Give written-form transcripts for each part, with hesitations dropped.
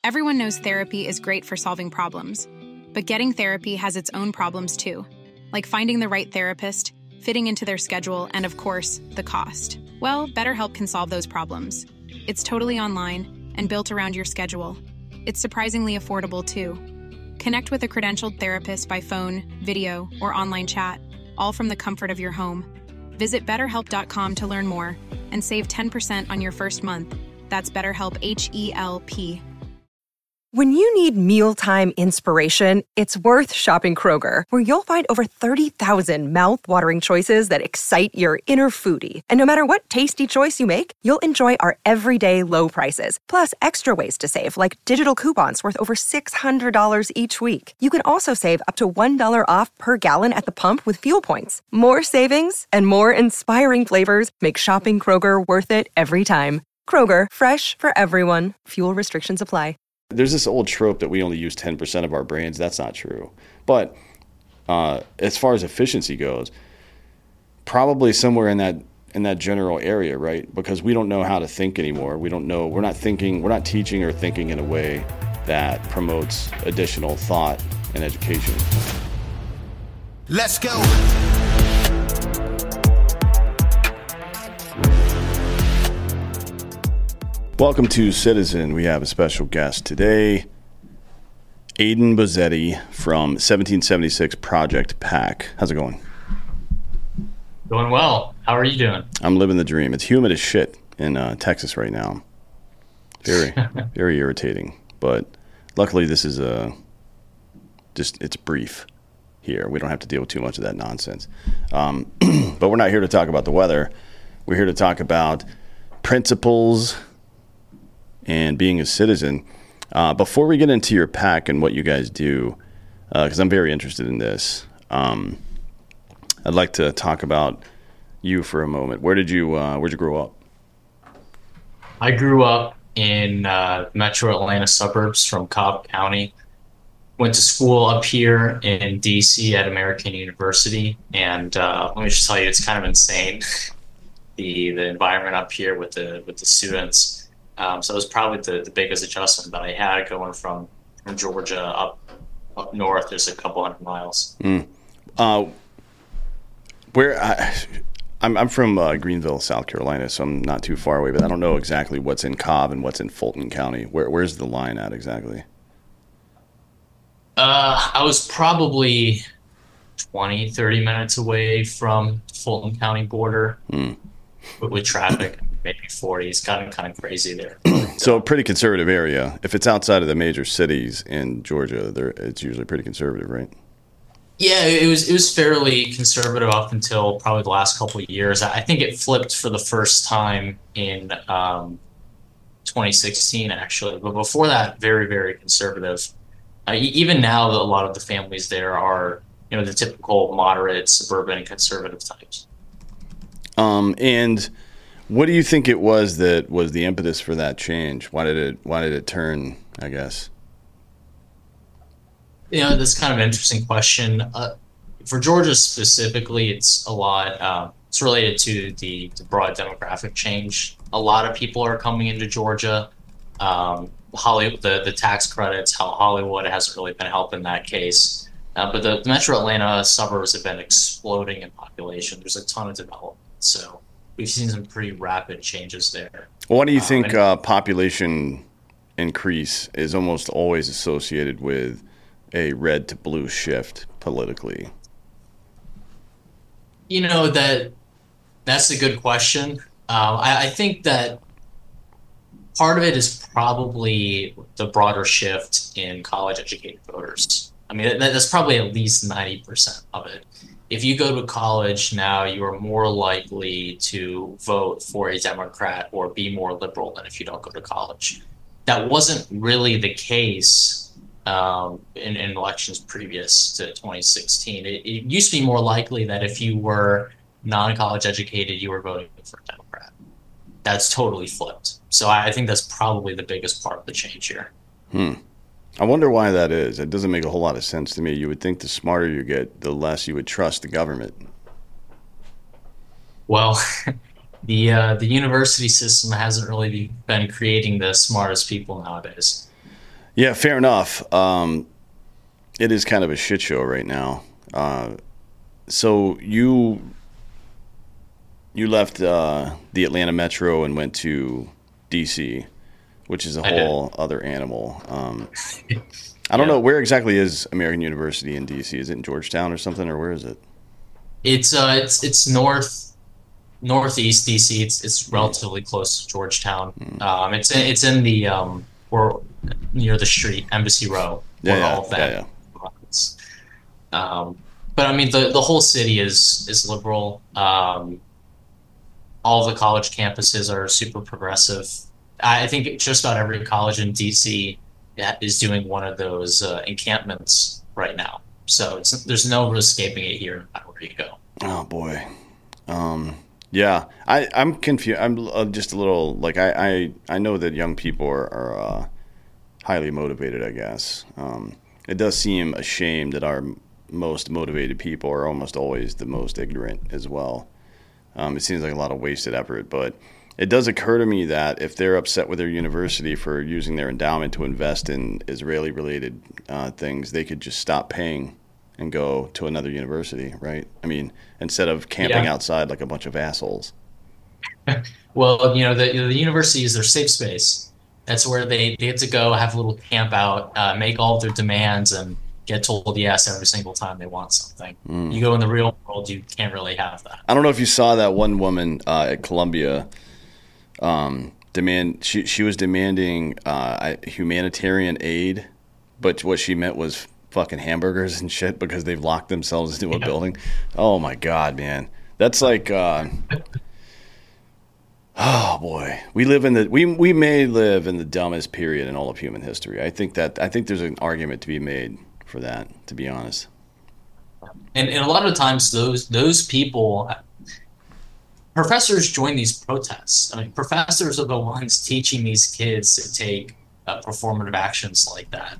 Everyone knows therapy is great for solving problems, but getting therapy has its own problems too, like finding the right therapist, fitting into their schedule, and of course, the cost. Well, BetterHelp can solve those problems. It's totally online and built around your schedule. It's surprisingly affordable too. Connect with a credentialed therapist by phone, video, or online chat, all from the comfort of your home. Visit BetterHelp.com to learn more and save 10% on your first month. That's BetterHelp, H-E-L-P. When you need mealtime inspiration, it's worth shopping Kroger, where you'll find over 30,000 mouth-watering choices that excite your inner foodie. And no matter what tasty choice you make, you'll enjoy our everyday low prices, plus extra ways to save, like digital coupons worth over $600 each week. You can also save up to $1 off per gallon at the pump with fuel points. More savings and more inspiring flavors make shopping Kroger worth it every time. Kroger, fresh for everyone. Fuel restrictions apply. There's this old trope that we only use 10% of our brains. That's not true. But as far as efficiency goes, probably somewhere in that general area, right? Because we don't know how to think anymore. We don't know. We're not teaching or thinking in a way that promotes additional thought and education. Let's go. Welcome to Citizen. We have a special guest today, Aidan Bozzetti from 1776 Project PAC. How's it going? Going well. How are you doing? I'm living the dream. It's humid as shit in Texas right now. Very, very irritating. But luckily this is it's brief here. We don't have to deal with too much of that nonsense. But we're not here to talk about the weather. We're here to talk about principles and being a citizen. Before we get into your PAC and what you guys do, because I'm very interested in this, I'd like to talk about you for a moment. Where'd you grow up? I grew up in metro Atlanta suburbs from Cobb County. Went to school up here in DC at American University, and let me just tell you, it's kind of insane, the environment up here with the students. So it was probably the biggest adjustment that I had going from Georgia up north. There's a couple hundred miles. I'm from Greenville, South Carolina, so I'm not too far away, but I don't know exactly what's in Cobb and what's in Fulton County. Where's the line at exactly? I was probably 20, 30 minutes away from the Fulton County border with traffic. Maybe 40. It's gotten kind of crazy there. So a pretty conservative area. If it's outside of the major cities in Georgia, it's usually pretty conservative, right? Yeah, it was fairly conservative up until probably the last couple of years. I think it flipped for the first time in 2016, actually. But before that, very, very conservative. Even now, a lot of the families there are, the typical moderate, suburban, and conservative types. And what do you think it was that was the impetus for that change? Why did it turn, I guess? That's kind of an interesting question. For Georgia specifically, it's a lot. It's related to the broad demographic change. A lot of people are coming into Georgia. Hollywood, the tax credits, how Hollywood hasn't really been helping that case. But the metro Atlanta suburbs have been exploding in population. There's a ton of development. So we've seen some pretty rapid changes there. Well, why do you think population increase is almost always associated with a red to blue shift politically? That's a good question. I think that part of it is probably the broader shift in college-educated voters. I mean, that's probably at least 90% of it. If you go to college now, you are more likely to vote for a Democrat or be more liberal than if you don't go to college. That wasn't really the case in elections previous to 2016. It used to be more likely that if you were non-college educated, you were voting for a Democrat. That's totally flipped. So I think that's probably the biggest part of the change here. I wonder why that is. It doesn't make a whole lot of sense to me. You would think the smarter you get, the less you would trust the government. Well, the university system hasn't really been creating the smartest people nowadays. Yeah, fair enough. It is kind of a shit show right now. So you left the Atlanta Metro and went to DC, which is a whole other animal. I don't know, where exactly is American University in DC? Is it in Georgetown or something, or where is it? It's northeast DC. It's relatively close to Georgetown. It's in the or near the street, Embassy Row, where all of that runs. But I mean, the whole city is liberal. All of the college campuses are super progressive. I think just about every college in DC is doing one of those encampments right now. So there's no escaping it here, no matter where you go. Oh boy. Yeah, I'm confused. I'm just a little like I know that young people are highly motivated, I guess. It does seem a shame that our most motivated people are almost always the most ignorant as well. It seems like a lot of wasted effort, but it does occur to me that if they're upset with their university for using their endowment to invest in Israeli-related things, they could just stop paying and go to another university, right? I mean, instead of camping outside like a bunch of assholes. Well, the university is their safe space. That's where they get to go, have a little camp out, make all of their demands, and get told yes every single time they want something. You go in the real world, you can't really have that. I don't know if you saw that one woman at Columbia she was demanding humanitarian aid, but what she meant was fucking hamburgers and shit because they've locked themselves into a building. Oh my God, man. That's like oh boy. We may live in the dumbest period in all of human history. I think there's an argument to be made for that, to be honest. And a lot of times those people, professors join these protests. I mean, professors are the ones teaching these kids to take performative actions like that.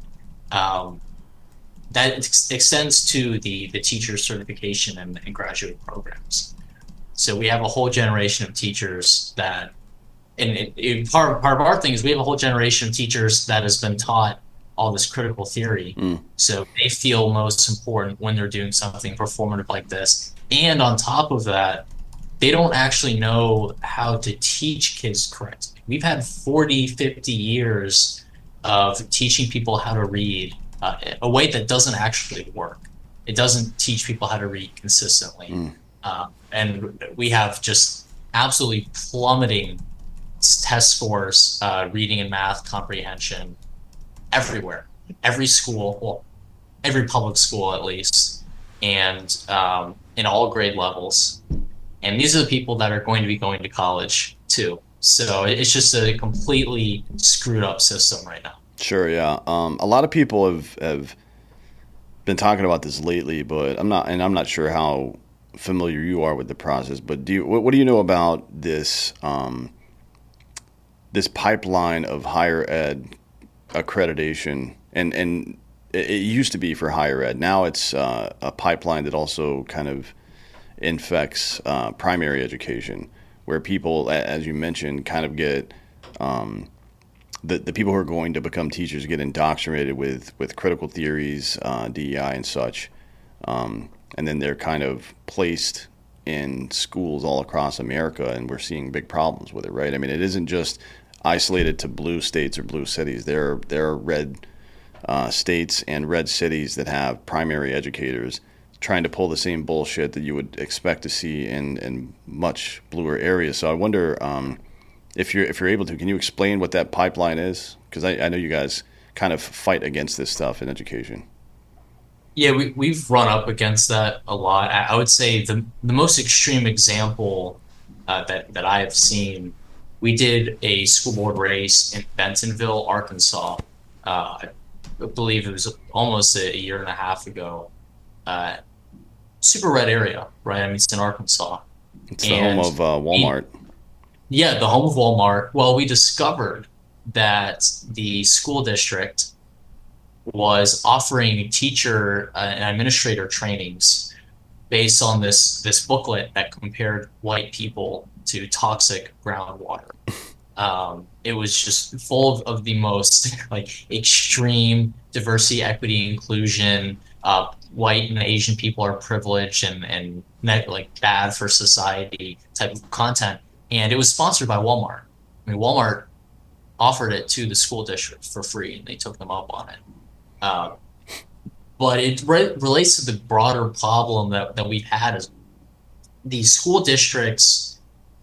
That extends to the teacher certification and graduate programs. So we have a whole generation of teachers that, and part of our thing is we have a whole generation of teachers that has been taught all this critical theory. So they feel most important when they're doing something performative like this. And on top of that, they don't actually know how to teach kids correctly. We've had 40, 50 years of teaching people how to read a way that doesn't actually work. It doesn't teach people how to read consistently. And we have just absolutely plummeting test scores, reading and math comprehension everywhere, every school, well, every public school at least, and in all grade levels. And these are the people that are going to be going to college too. So it's just a completely screwed up system right now. Sure, yeah. A lot of people have been talking about this lately, but I'm not sure how familiar you are with the process. But what do you know about this this pipeline of higher ed accreditation? And it used to be for higher ed. Now it's a pipeline that also kind of infects primary education, where people, as you mentioned, kind of get the people who are going to become teachers get indoctrinated with critical theories, DEI and such, and then they're kind of placed in schools all across America, and we're seeing big problems with it, right? I mean, it isn't just isolated to blue states or blue cities. There are red states and red cities that have primary educators trying to pull the same bullshit that you would expect to see in much bluer areas. So I wonder if you're able to, can you explain what that pipeline is? Because I know you guys kind of fight against this stuff in education. Yeah, we've run up against that a lot. I would say the most extreme example that I have seen, we did a school board race in Bentonville, Arkansas. I believe it was almost a year and a half ago. Super red area, right? I mean, it's in Arkansas. It's the home of Walmart. Yeah, the home of Walmart. Well, we discovered that the school district was offering teacher and administrator trainings based on this booklet that compared white people to toxic groundwater. It was just full of the most like extreme diversity, equity, inclusion. White and Asian people are privileged and like bad for society type of content. And it was sponsored by Walmart. I mean, Walmart offered it to the school district for free, and they took them up on it. Uh, but it relates to the broader problem that we've had is these school districts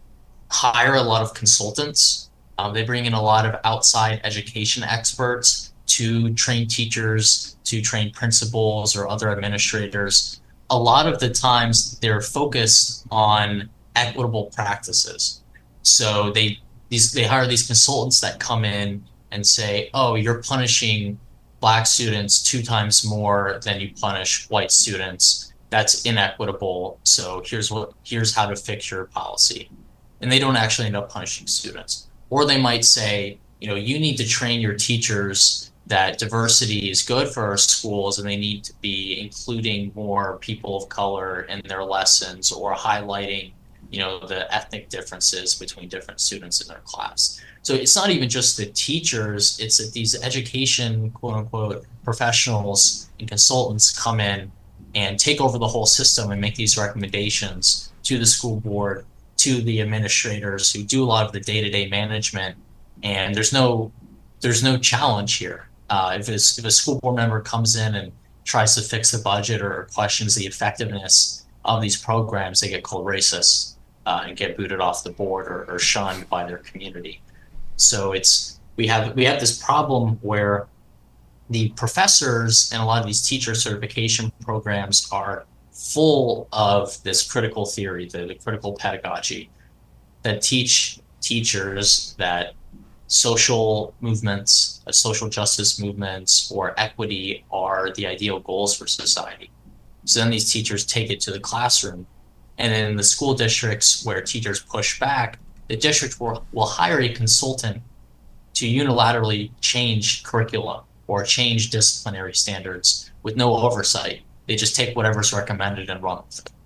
hire a lot of consultants. They bring in a lot of outside education experts to train teachers, to train principals or other administrators. A lot of the times they're focused on equitable practices. So they hire these consultants that come in and say, "Oh, you're punishing black students 2 times more than you punish white students. That's inequitable. So here's how to fix your policy." And they don't actually end up punishing students. Or they might say, you need to train your teachers that diversity is good for our schools and they need to be including more people of color in their lessons or highlighting, the ethnic differences between different students in their class. So it's not even just the teachers, it's that these education, quote unquote, professionals and consultants come in and take over the whole system and make these recommendations to the school board, to the administrators who do a lot of the day-to-day management. And there's no challenge here. If a school board member comes in and tries to fix the budget or questions the effectiveness of these programs, they get called racist and get booted off the board or shunned by their community. So we have this problem where the professors and a lot of these teacher certification programs are full of this critical theory, the critical pedagogy, that teach teachers that social movements, social justice movements, or equity are the ideal goals for society. So then these teachers take it to the classroom. And then in the school districts where teachers push back, the district will hire a consultant to unilaterally change curriculum or change disciplinary standards with no oversight. They just take whatever's recommended and run with it.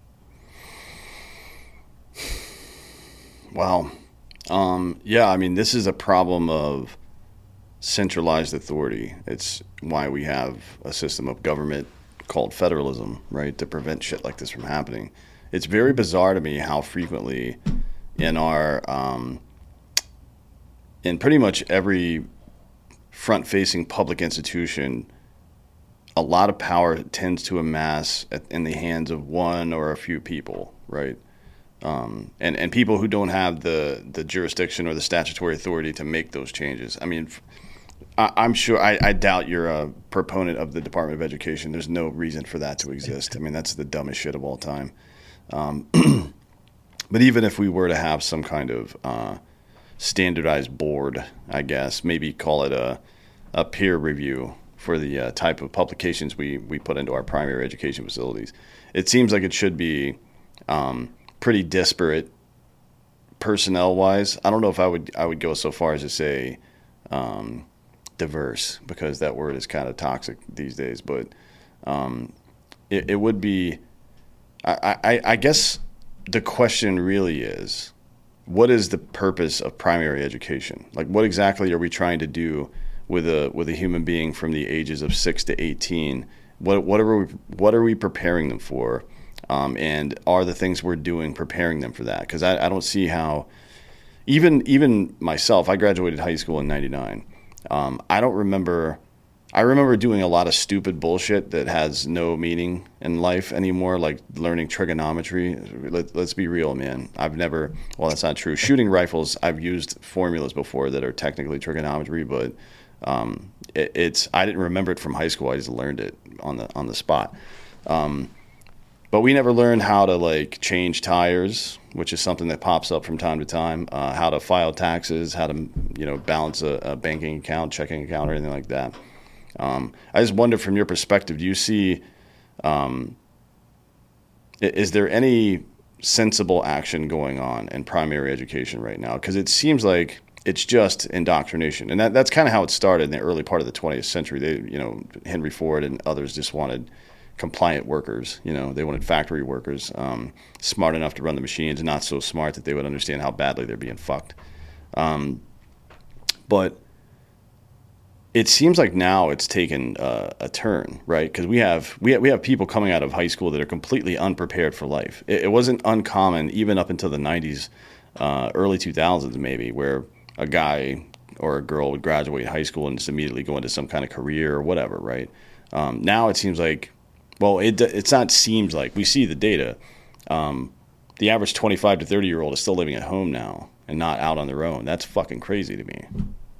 Wow. Yeah, I mean, this is a problem of centralized authority. It's why we have a system of government called federalism, right, to prevent shit like this from happening. It's very bizarre to me how frequently in our, in pretty much every front-facing public institution, a lot of power tends to amass in the hands of one or a few people, right? And people who don't have the jurisdiction or the statutory authority to make those changes. I mean, I'm sure, I doubt you're a proponent of the Department of Education. There's no reason for that to exist. I mean, that's the dumbest shit of all time. But even if we were to have some kind of standardized board, I guess, maybe call it a peer review for the type of publications we put into our primary education facilities, it seems like it should be pretty disparate personnel-wise. I don't know if I would go so far as to say diverse, because that word is kind of toxic these days. But it would be. I guess the question really is, what is the purpose of primary education? Like, what exactly are we trying to do with a human being from the ages of 6 to 18? What are we preparing them for? And are the things we're doing preparing them for that? Because I don't see how, even myself, I graduated high school in '99. I remember doing a lot of stupid bullshit that has no meaning in life anymore, like learning trigonometry. Let's be real, man. Well, that's not true. Shooting rifles, I've used formulas before that are technically trigonometry, but I didn't remember it from high school. I just learned it on the spot. But we never learned how to change tires, which is something that pops up from time to time. How to file taxes, how to balance a banking account, checking account, or anything like that. I just wonder, from your perspective, do you see, is there any sensible action going on in primary education right now? Because it seems like it's just indoctrination, and that's kind of how it started in the early part of the 20th century. Henry Ford and others just wanted compliant workers. They wanted factory workers, smart enough to run the machines, and not so smart that they would understand how badly they're being fucked. But it seems like now it's taken a turn, right? Because we have people coming out of high school that are completely unprepared for life. It wasn't uncommon even up until the 90s, early 2000s maybe, where a guy or a girl would graduate high school and just immediately go into some kind of career or whatever, right? Now it seems like, well, it's not seems like, we see the data. The average 25 to 30-year-old is still living at home now and not out on their own. That's fucking crazy to me.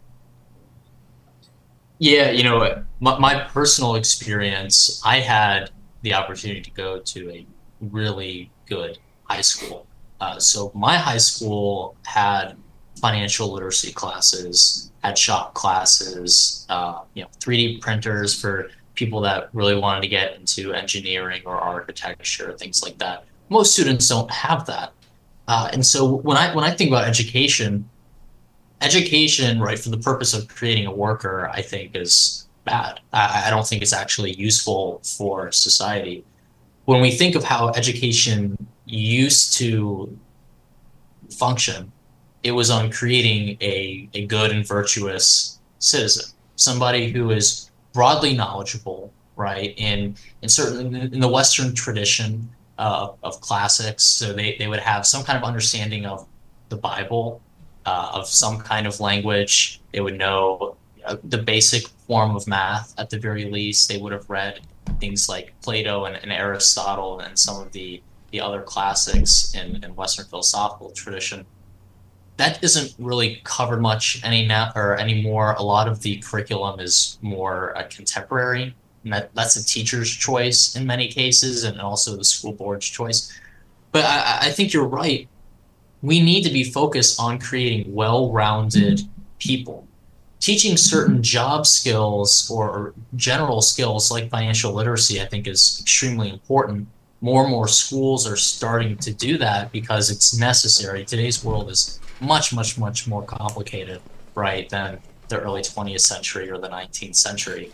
Yeah, my personal experience, I had the opportunity to go to a really good high school. So my high school had financial literacy classes, had shop classes, 3D printers for people that really wanted to get into engineering or architecture, things like that. Most students don't have that. And so when I think about education, right, for the purpose of creating a worker, I think is bad. I don't think it's actually useful for society. When we think of how education used to function, it was on creating a good and virtuous citizen, somebody who is broadly knowledgeable, right? And certainly in the Western tradition of classics, so they would have some kind of understanding of the Bible, of some kind of language. They would know the basic form of math at the very least. They would have read things like Plato and Aristotle and some of the other classics in Western philosophical tradition. That isn't really covered much anymore. A lot of the curriculum is more contemporary, and that's a teacher's choice in many cases, and also the school board's choice. But I think you're right. We need to be focused on creating well-rounded people. Teaching certain job skills or general skills like financial literacy, I think, is extremely important. More and more schools are starting to do that because it's necessary. Today's world is much, much, much more complicated, right, than the early 20th century or the 19th century.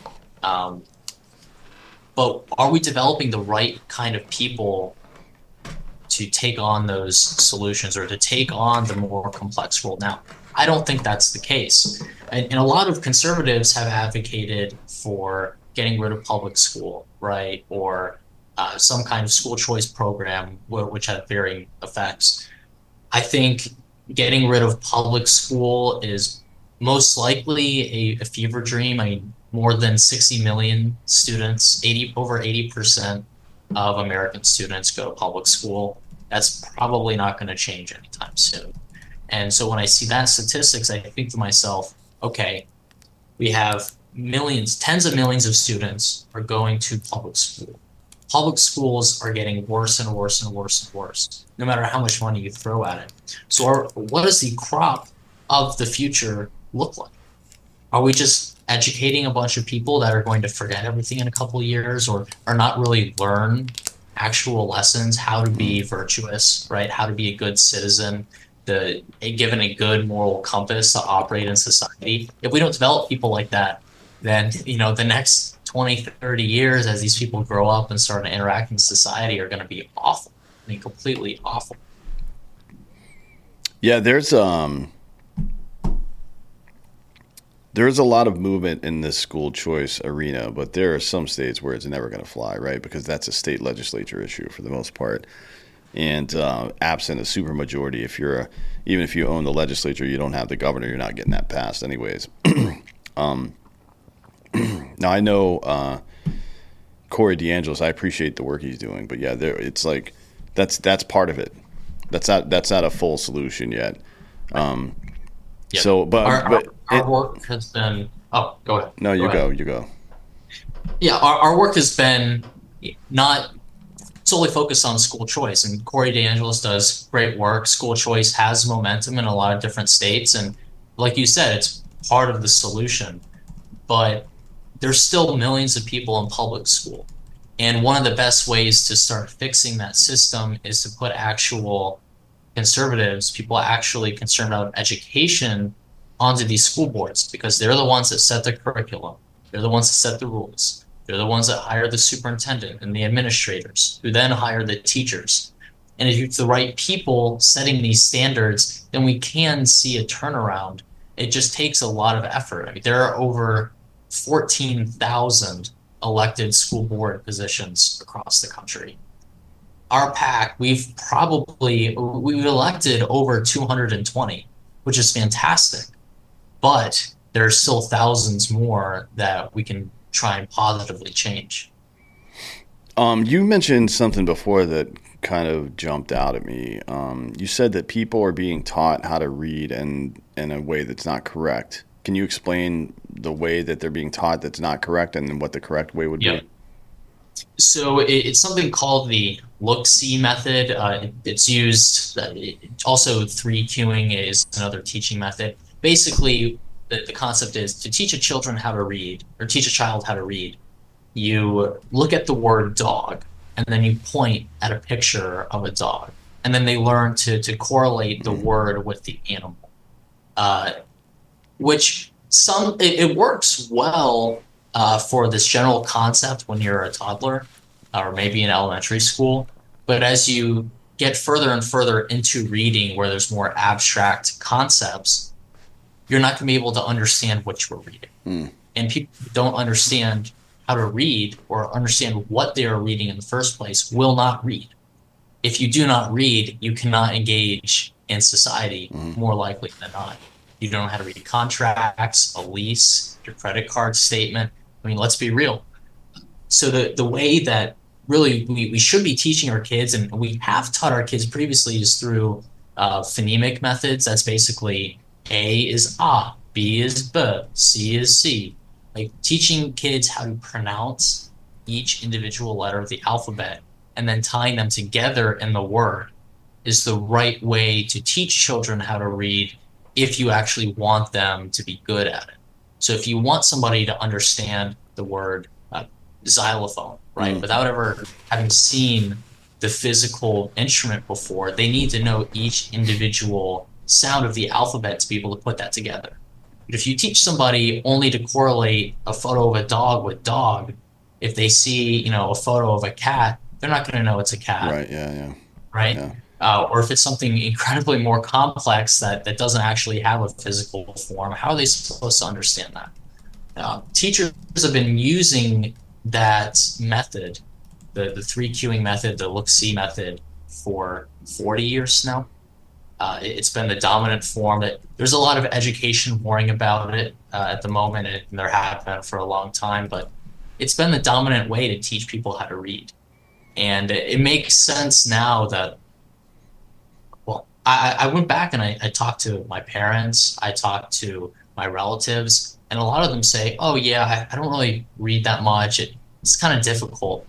But are we developing the right kind of people to take on those solutions or to take on the more complex world? Now, I don't think that's the case. And a lot of conservatives have advocated for getting rid of public school, right, or some kind of school choice program, which had varying effects. I think getting rid of public school is most likely a fever dream. I mean, more than 60 million students, over 80% of American students go to public school. That's probably not going to change anytime soon. And so when I see that statistics, I think to myself, okay, we have millions, tens of millions of students are going to public school. Public schools are getting worse and worse and worse and worse, no matter how much money you throw at it. So what does the crop of the future look like? Are we just educating a bunch of people that are going to forget everything in a couple of years or are not really learn actual lessons, how to be virtuous, right? How to be a good citizen, given a good moral compass to operate in society? If we don't develop people like that, then, the next 20, 30 years as these people grow up and start to interact in society are going to be awful. I mean, completely awful. Yeah, there's a lot of movement in this school choice arena, but there are some states where it's never going to fly, right? Because that's a state legislature issue for the most part. And absent a supermajority, even if you own the legislature, you don't have the governor, you're not getting that passed anyways. Now, I know Corey DeAngelis, I appreciate the work he's doing, but yeah, it's like that's part of it. That's not a full solution yet. Yep. So, but our work has been. Oh, go ahead. No, you go. Yeah, our work has been not solely focused on school choice, and Corey DeAngelis does great work. School choice has momentum in a lot of different states, and like you said, it's part of the solution. But there's still millions of people in public school, and one of the best ways to start fixing that system is to put actual conservatives, people actually concerned about education, onto these school boards, because they're the ones that set the curriculum. They're the ones that set the rules. They're the ones that hire the superintendent and the administrators, who then hire the teachers. And if it's the right people setting these standards, then we can see a turnaround it just takes a lot of effort. I mean, there are over 14,000 elected school board positions across the country. Our PAC, we've elected over 220, which is fantastic. But there are still thousands more that we can try and positively change. You mentioned something before that kind of jumped out at me. You said that people are being taught how to read in a way that's not correct. Can you explain the way that they're being taught that's not correct and what the correct way would be? So it's something called the look-see method. It's used, also 3Qing is another teaching method. Basically, the concept is to teach a child how to read. You look at the word dog, and then you point at a picture of a dog. And then they learn to correlate the word with the animal, which it works well for this general concept when you're a toddler or maybe in elementary school. But as you get further and further into reading where there's more abstract concepts, you're not going to be able to understand what you're reading. And people who don't understand how to read or understand what they are reading in the first place will not read. If you do not read, you cannot engage in society more likely than not. You don't know how to read contracts, a lease, your credit card statement. I mean, let's be real. So the way that really we should be teaching our kids, and we have taught our kids previously, is through phonemic methods. That's basically A is A, B is B, C is C. Like teaching kids how to pronounce each individual letter of the alphabet and then tying them together in the word is the right way to teach children how to read if you actually want them to be good at it. So if you want somebody to understand the word xylophone, right, without ever having seen the physical instrument before, they need to know each individual sound of the alphabet to be able to put that together. But if you teach somebody only to correlate a photo of a dog with dog, if they see, a photo of a cat, they're not going to know it's a cat. Right, yeah. Right? Yeah. Or if it's something incredibly more complex that doesn't actually have a physical form, how are they supposed to understand that? Teachers have been using that method, the 3Qing method, the look-see method, for 40 years now. It's been the dominant form. There's a lot of education worrying about it at the moment, and there have been for a long time, but it's been the dominant way to teach people how to read. And it makes sense now that, well, I went back and I talked to my parents, I talked to my relatives, and a lot of them say, oh yeah, I don't really read that much. It's kind of difficult.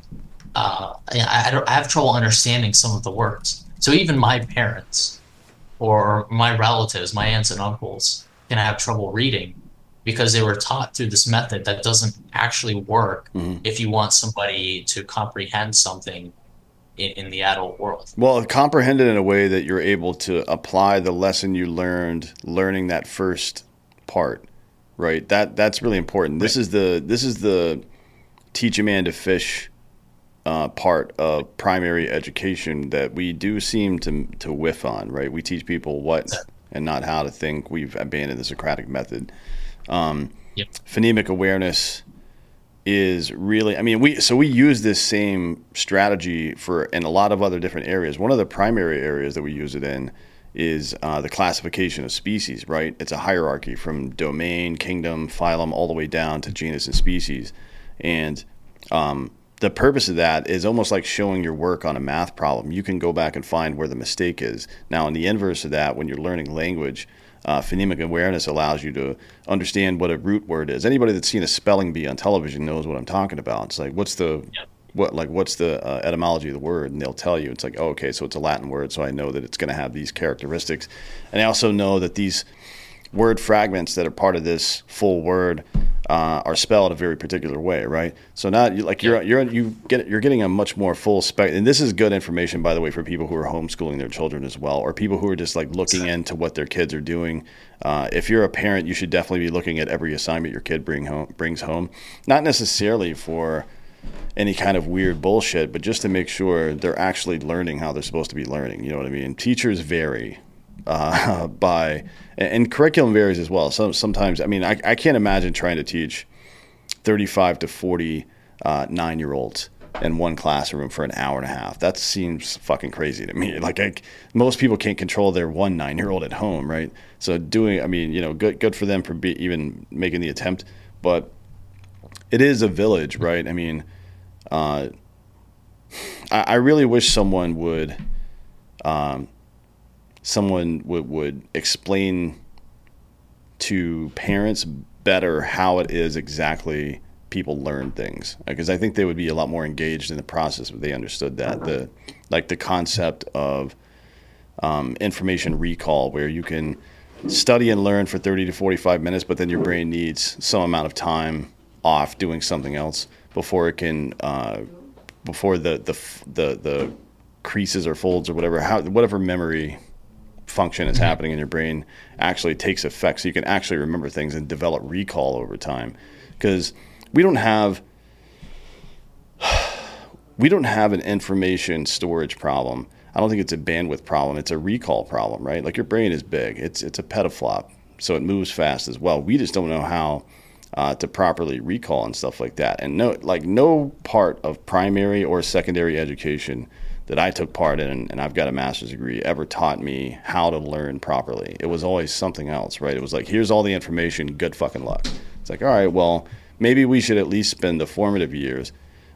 I have trouble understanding some of the words. So even my parents or my relatives, my aunts and uncles, can have trouble reading because they were taught through this method that doesn't actually work if you want somebody to comprehend something in the adult world. Well, comprehend it in a way that you're able to apply the lesson you learned, learning that first part, right? That's really important. Right. This is the teach a man to fish part of primary education that we do seem to whiff on, right? We teach people what and not how to think. We've abandoned the Socratic method. Phonemic awareness is really, we use this same strategy in a lot of other different areas. One of the primary areas that we use it in is the classification of species, right? It's a hierarchy from domain, kingdom, phylum, all the way down to genus and species. And the purpose of that is almost like showing your work on a math problem. You can go back and find where the mistake is. Now, in the inverse of that, when you're learning language, phonemic awareness allows you to understand what a root word is. Anybody that's seen a spelling bee on television knows what I'm talking about. It's like, what's the etymology of the word? And they'll tell you. It's like, oh, okay, so it's a Latin word, so I know that it's going to have these characteristics. And I also know that these word fragments that are part of this full word are spelled a very particular way, right? So now, you're getting a much more full spec. And this is good information, by the way, for people who are homeschooling their children as well, or people who are just like looking into what their kids are doing. If you're a parent, you should definitely be looking at every assignment your kid brings home, not necessarily for any kind of weird bullshit, but just to make sure they're actually learning how they're supposed to be learning. You know what I mean? Teachers vary. and curriculum varies as well. So sometimes, I mean, I can't imagine trying to teach 35 to 40 9-year-olds in one classroom for an hour and a half. That seems fucking crazy to me. Like most people can't control their one 9-year-old at home, right? So good for them for even making the attempt, but it is a village, right? I mean, I really wish someone would explain to parents better how it is exactly people learn things, because I think they would be a lot more engaged in the process if they understood that the concept of information recall, where you can study and learn for 30 to 45 minutes, but then your brain needs some amount of time off doing something else before it can before the creases or folds or whatever memory function is happening in your brain actually takes effect, so you can actually remember things and develop recall over time. Because we don't have an information storage problem. I don't think it's a bandwidth problem. It's a recall problem, right? Like, your brain is big. It's a petaflop, so it moves fast as well. We just don't know how to properly recall and stuff like that. And no part of primary or secondary education that I took part in, and I've got a master's degree, ever taught me how to learn properly. It was always something else, right? It was like, here's all the information, good fucking luck. It's like, all right, well, maybe we should at least spend the formative years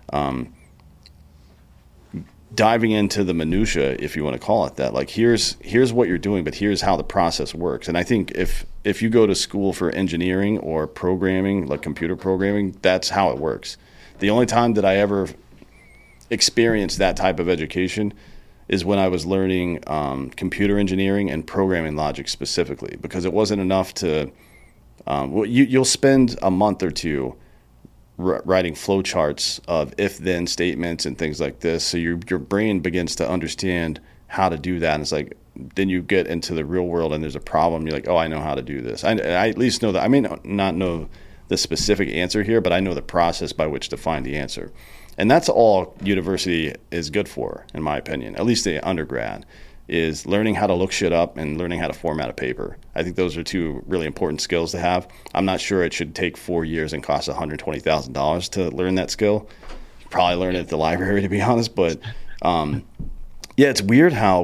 diving into the minutia, if you want to call it that. Like, here's what you're doing, but here's how the process works. And I think if you go to school for engineering or programming, like computer programming, that's how it works. The only time that I ever experienced that type of education is when I was learning computer engineering and programming logic specifically, because it wasn't enough to you'll spend a month or two writing flowcharts of if-then statements and things like this, so your brain begins to understand how to do that. And it's like, then you get into the real world and there's a problem, you're like, oh, I know how to do this. I at least know that. I may not know the specific answer here, but I know the process by which to find the answer. And that's all university is good for, in my opinion, at least the undergrad, is learning how to look shit up and learning how to format a paper. I think those are two really important skills to have. I'm not sure it should take 4 years and cost $120,000 to learn that skill. You probably learn it at the library, to be honest. But yeah, it's weird how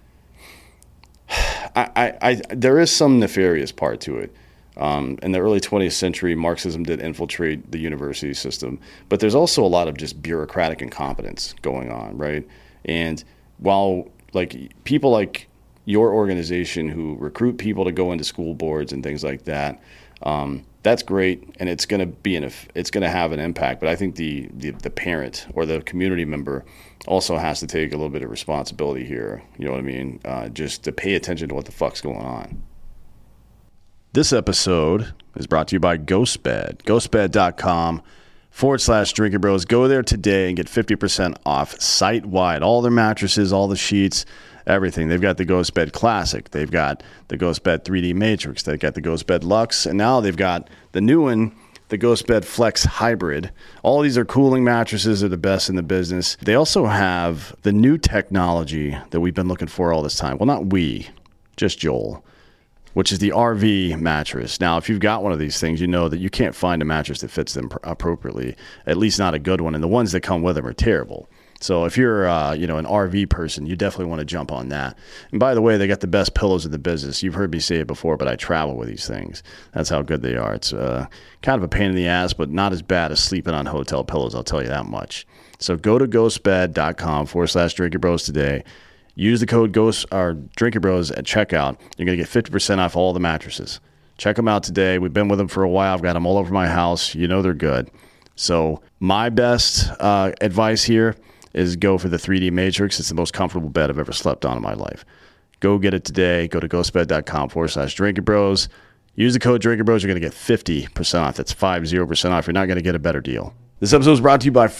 there is some nefarious part to it. In the early 20th century, Marxism did infiltrate the university system, but there's also a lot of just bureaucratic incompetence going on, right? And while people like your organization who recruit people to go into school boards and things like that, that's great, and it's going to have an impact. But I think the parent or the community member also has to take a little bit of responsibility here. You know what I mean? Just to pay attention to what the fuck's going on. This episode is brought to you by GhostBed. GhostBed.com/Drinking Bros. Go there today and get 50% off site-wide. All their mattresses, all the sheets, everything. They've got the GhostBed Classic. They've got the GhostBed 3D Matrix. They've got the GhostBed Luxe. And now they've got the new one, the GhostBed Flex Hybrid. All of these are cooling mattresses. They're the best in the business. They also have the new technology that we've been looking for all this time. Well, not we, just Joel, which is the RV mattress. Now, if you've got one of these things, you know that you can't find a mattress that fits them appropriately, at least not a good one, and the ones that come with them are terrible. So if you're an RV person, you definitely want to jump on that. And by the way, they got the best pillows in the business. You've heard me say it before, but I travel with these things. That's how good they are. It's kind of a pain in the ass, but not as bad as sleeping on hotel pillows, I'll tell you that much. So go to ghostbed.com/Drinking Bros today. Use the code Drinking Bros at checkout. You're going to get 50% off all the mattresses. Check them out today. We've been with them for a while. I've got them all over my house. You know they're good. So my best advice here is go for the 3D Matrix. It's the most comfortable bed I've ever slept on in my life. Go get it today. Go to ghostbed.com/Drinking Bros. Use the code Drinking Bros. You're going to get 50% off. That's 50% off. You're not going to get a better deal. This episode is brought to you by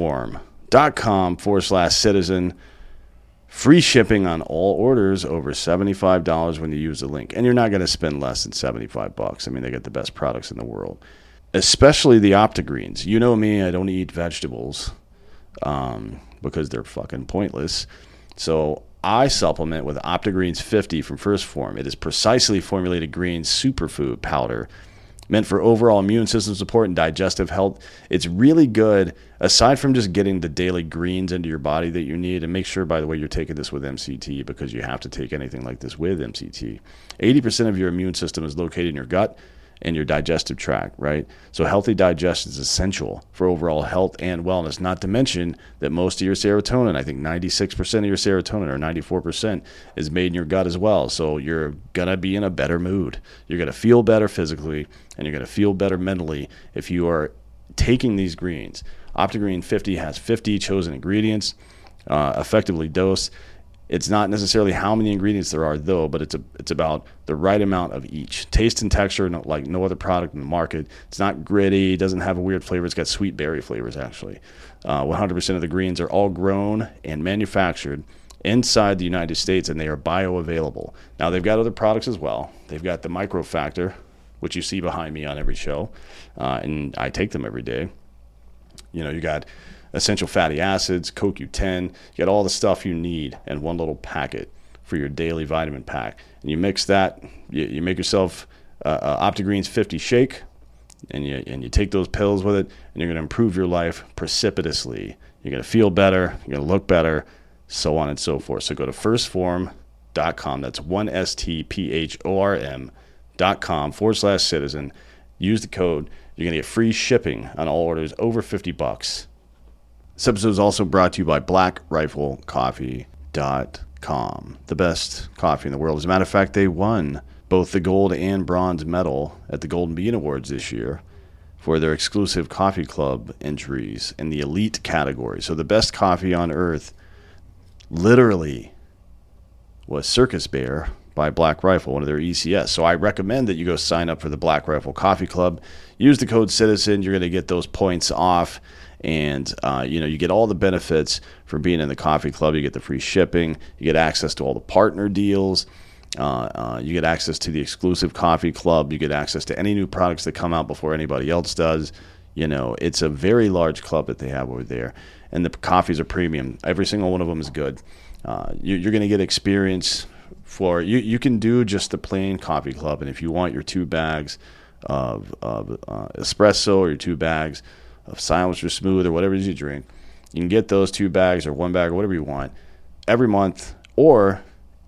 firstform.com/citizen. Free shipping on all orders over $75 when you use the link. And you're not going to spend less than $75. I mean, they get the best products in the world, especially the OptiGreens. You know me, I don't eat vegetables because they're fucking pointless. So I supplement with OptiGreens 50 from First Form. It is precisely formulated green superfood powder meant for overall immune system support and digestive health. It's really good, aside from just getting the daily greens into your body that you need. And make sure, by the way, you're taking this with MCT, because you have to take anything like this with MCT. 80% of your immune system is located in your gut and your digestive tract, right? So healthy digestion is essential for overall health and wellness, not to mention that most of your serotonin, I think 96% of your serotonin or 94%, is made in your gut as well. So you're going to be in a better mood. You're going to feel better physically, and you're going to feel better mentally if you are taking these greens. OptiGreen 50 has 50 chosen ingredients, effectively dosed. It's not necessarily how many ingredients there are, though, but it's about the right amount of each. Taste and texture, like no other product in the market. It's not gritty. It doesn't have a weird flavor. It's got sweet berry flavors, actually. 100% of the greens are all grown and manufactured inside the United States, and they are bioavailable. Now, they've got other products as well. They've got the Micro Factor, which you see behind me on every show, and I take them every day. You got essential fatty acids, CoQ10, you get all the stuff you need in one little packet for your daily vitamin pack. And you mix that, you make yourself OptiGreens 50 shake, and you take those pills with it, and you're going to improve your life precipitously. You're going to feel better, you're going to look better, so on and so forth. So go to firstform.com, that's 1stphorm.com/citizen. Use the code. You're going to get free shipping on all orders over $50. This episode is also brought to you by BlackRifleCoffee.com, the best coffee in the world. As a matter of fact, they won both the gold and bronze medal at the Golden Bean Awards this year for their exclusive coffee club entries in the elite category. So the best coffee on earth literally was Circus Bear by Black Rifle, one of their ECS. So I recommend that you go sign up for the Black Rifle Coffee Club. Use the code CITIZEN. You're going to get those points off. And, you get all the benefits for being in the coffee club. You get the free shipping. You get access to all the partner deals. You get access to the exclusive coffee club. You get access to any new products that come out before anybody else does. It's a very large club that they have over there. And the coffees are premium. Every single one of them is good. You're going to get experience for you can do just the plain coffee club. And if you want your 2 bags of espresso or your 2 bags of silence or smooth or whatever it is you drink, you can get those 2 bags or 1 bag or whatever you want every month, or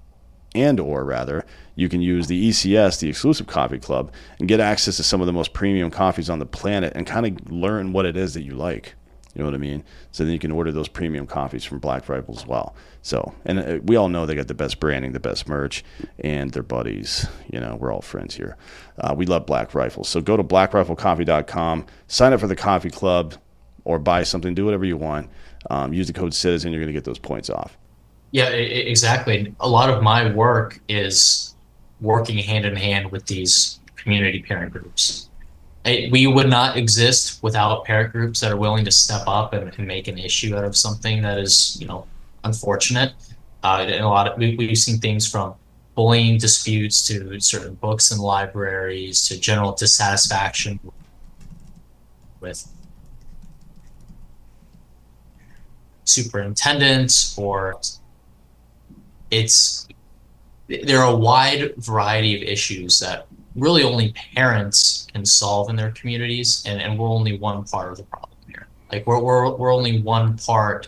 you can use the ECS, the exclusive coffee club, and get access to some of the most premium coffees on the planet and kind of learn what it is that you like. You know what I mean? So then you can order those premium coffees from Black Rifle as well. So, and we all know they got the best branding, the best merch, and they're buddies. We're all friends here. We love Black Rifle. So go to blackriflecoffee.com, sign up for the coffee club, or buy something, do whatever you want. Use the code CITIZEN, you're going to get those points off. Yeah, exactly. A lot of my work is working hand in hand with these community parent groups. We would not exist without parent groups that are willing to step up and make an issue out of something that is, unfortunate. And we've seen things from bullying disputes to certain books in libraries to general dissatisfaction with superintendents, or there are a wide variety of issues that really only parents can solve in their communities, and we're only one part of the problem here. Like we're only one part,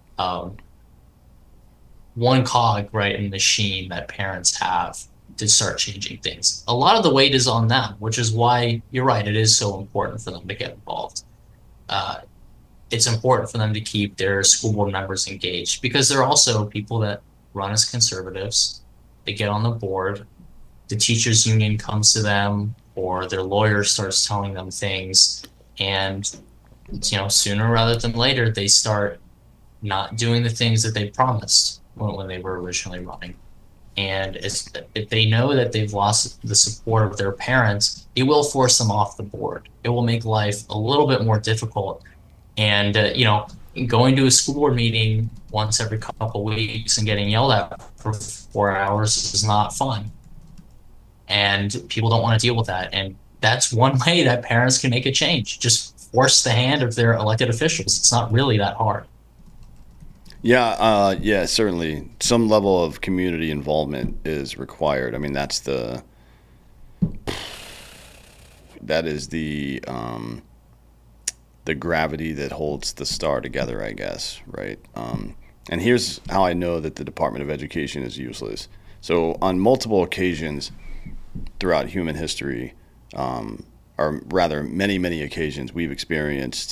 one cog, right, in the machine that parents have to start changing things. A lot of the weight is on them, which is why you're right, it is so important for them to get involved. It's important for them to keep their school board members engaged, because they're also people that run as conservatives. They get on the board, the teachers union comes to them, or their lawyer starts telling them things, and sooner rather than later they start not doing the things that they promised when they were originally running. And if they know that they've lost the support of their parents, it will force them off the board. It will make life a little bit more difficult. And going to a school board meeting once every couple of weeks and getting yelled at for 4 hours is not fun. And people don't want to deal with that. And that's one way that parents can make a change. Just force the hand of their elected officials. It's not really that hard. Yeah, certainly. Some level of community involvement is required. I mean, that is the gravity that holds the star together, I guess, right? And here's how I know that the Department of Education is useless. So on multiple occasions throughout human history, or rather many, many occasions, we've experienced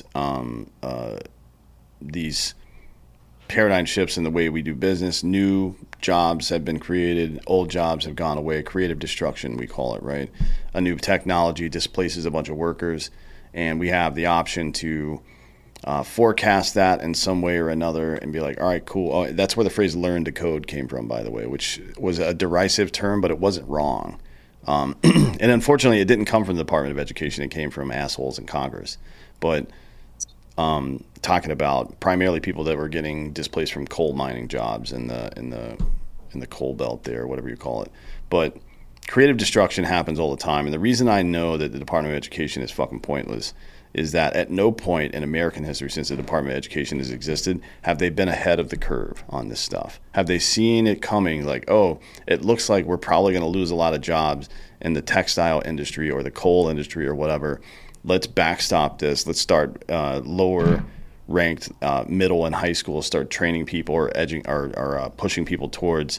these paradigm shifts in the way we do business. New jobs have been created, old jobs have gone away, creative destruction, we call it, right? A new technology displaces a bunch of workers, and we have the option to forecast that in some way or another and be like, all right, cool. Oh, that's where the phrase learn to code came from, by the way, which was a derisive term, but it wasn't wrong. And unfortunately, it didn't come from the Department of Education. It came from assholes in Congress. But talking about primarily people that were getting displaced from coal mining jobs in the coal belt there, whatever you call it. But creative destruction happens all the time. And the reason I know that the Department of Education is fucking pointless is that at no point in American history since the Department of Education has existed have they been ahead of the curve on this stuff. Have they seen it coming like, oh, it looks like we're probably going to lose a lot of jobs in the textile industry or the coal industry or whatever. Let's backstop this. Let's start lower ranked middle and high school, start training people or pushing people towards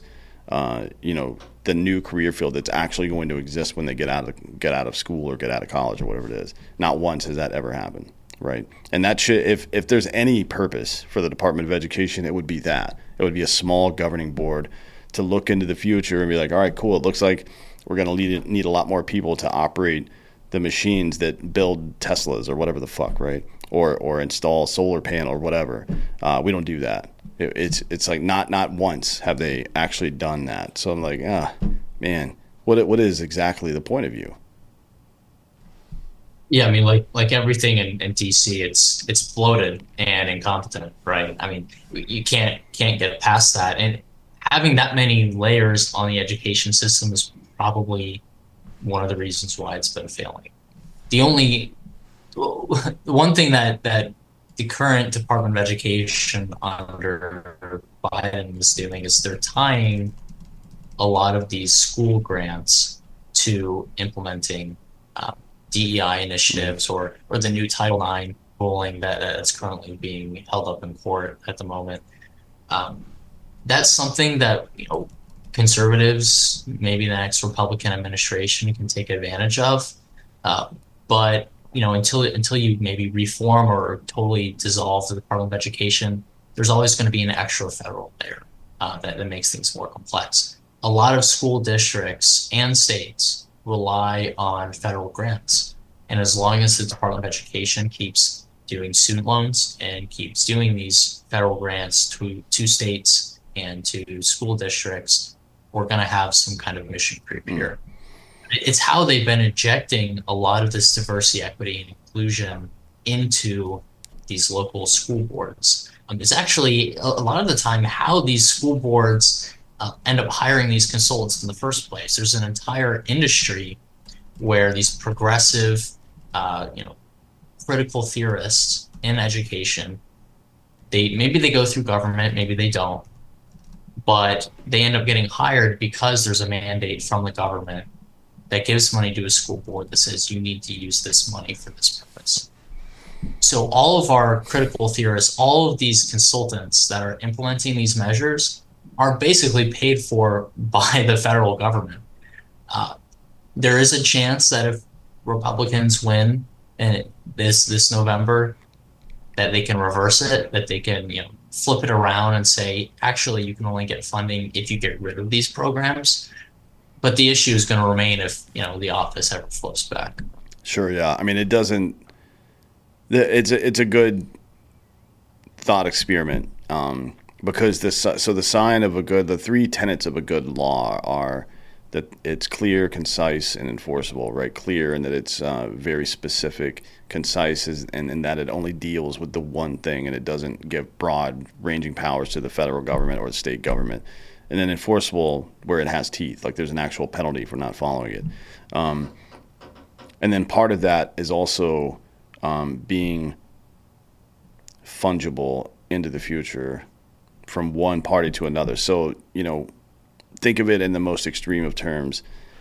the new career field that's actually going to exist when they get out of school or get out of college or whatever it is. Not once has that ever happened, right? And that should, if there's any purpose for the Department of Education, it would be that. It would be a small governing board to look into the future and be like, all right, cool. It looks like we're going to need a lot more people to operate the machines that build Teslas or whatever the fuck, right? Or install solar panel or whatever. We don't do that. It's like not once have they actually done that. So I'm like, man, what is exactly the point of view? Yeah, I mean, like everything in DC, it's bloated and incompetent, right? I mean, you can't get past that, and having that many layers on the education system is probably one of the reasons why it's been failing. The one thing that the current Department of Education under Biden is doing is they're tying a lot of these school grants to implementing DEI initiatives or the new Title IX ruling that's currently being held up in court at the moment. That's something that conservatives, maybe the next Republican administration, can take advantage of. But until you maybe reform or totally dissolve the Department of Education, there's always going to be an extra federal layer that makes things more complex. A lot of school districts and states rely on federal grants. And as long as the Department of Education keeps doing student loans and keeps doing these federal grants to states and to school districts, we're going to have some kind of mission creep here. It's how they've been injecting a lot of this diversity, equity, and inclusion into these local school boards. It's actually a lot of the time how these school boards end up hiring these consultants in the first place. There's an entire industry where these progressive, critical theorists in education, maybe they go through government, maybe they don't, but they end up getting hired because there's a mandate from the government that gives money to a school board that says you need to use this money for this purpose. So all of our critical theorists, all of these consultants that are implementing these measures are basically paid for by the federal government. There is a chance that if Republicans win this November, that they can reverse it, that they can flip it around and say, actually, you can only get funding if you get rid of these programs. But the issue is going to remain if the office ever flips back. Sure, yeah. I mean, it doesn't. It's a good thought experiment because the sign of the three tenets of a good law are that it's clear, concise, and enforceable. Right, clear in that it's very specific, concise, and that it only deals with the one thing and it doesn't give broad ranging powers to the federal government or the state government. And then enforceable where it has teeth, like there's an actual penalty for not following it. And then part of that is also being fungible into the future from one party to another. So, think of it in the most extreme of terms.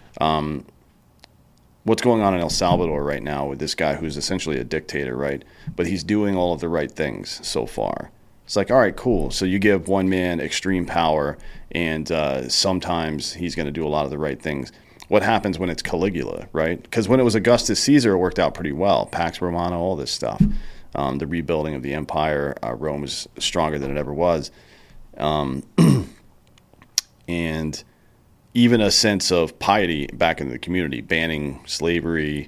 What's going on in El Salvador right now with this guy who's essentially a dictator, right? But he's doing all of the right things so far. It's like, all right, cool. So you give one man extreme power, and sometimes he's going to do a lot of the right things. What happens when it's Caligula, right? Because when it was Augustus Caesar, it worked out pretty well. Pax Romana, all this stuff. The rebuilding of the empire, Rome was stronger than it ever was. And even a sense of piety back in the community, banning slavery,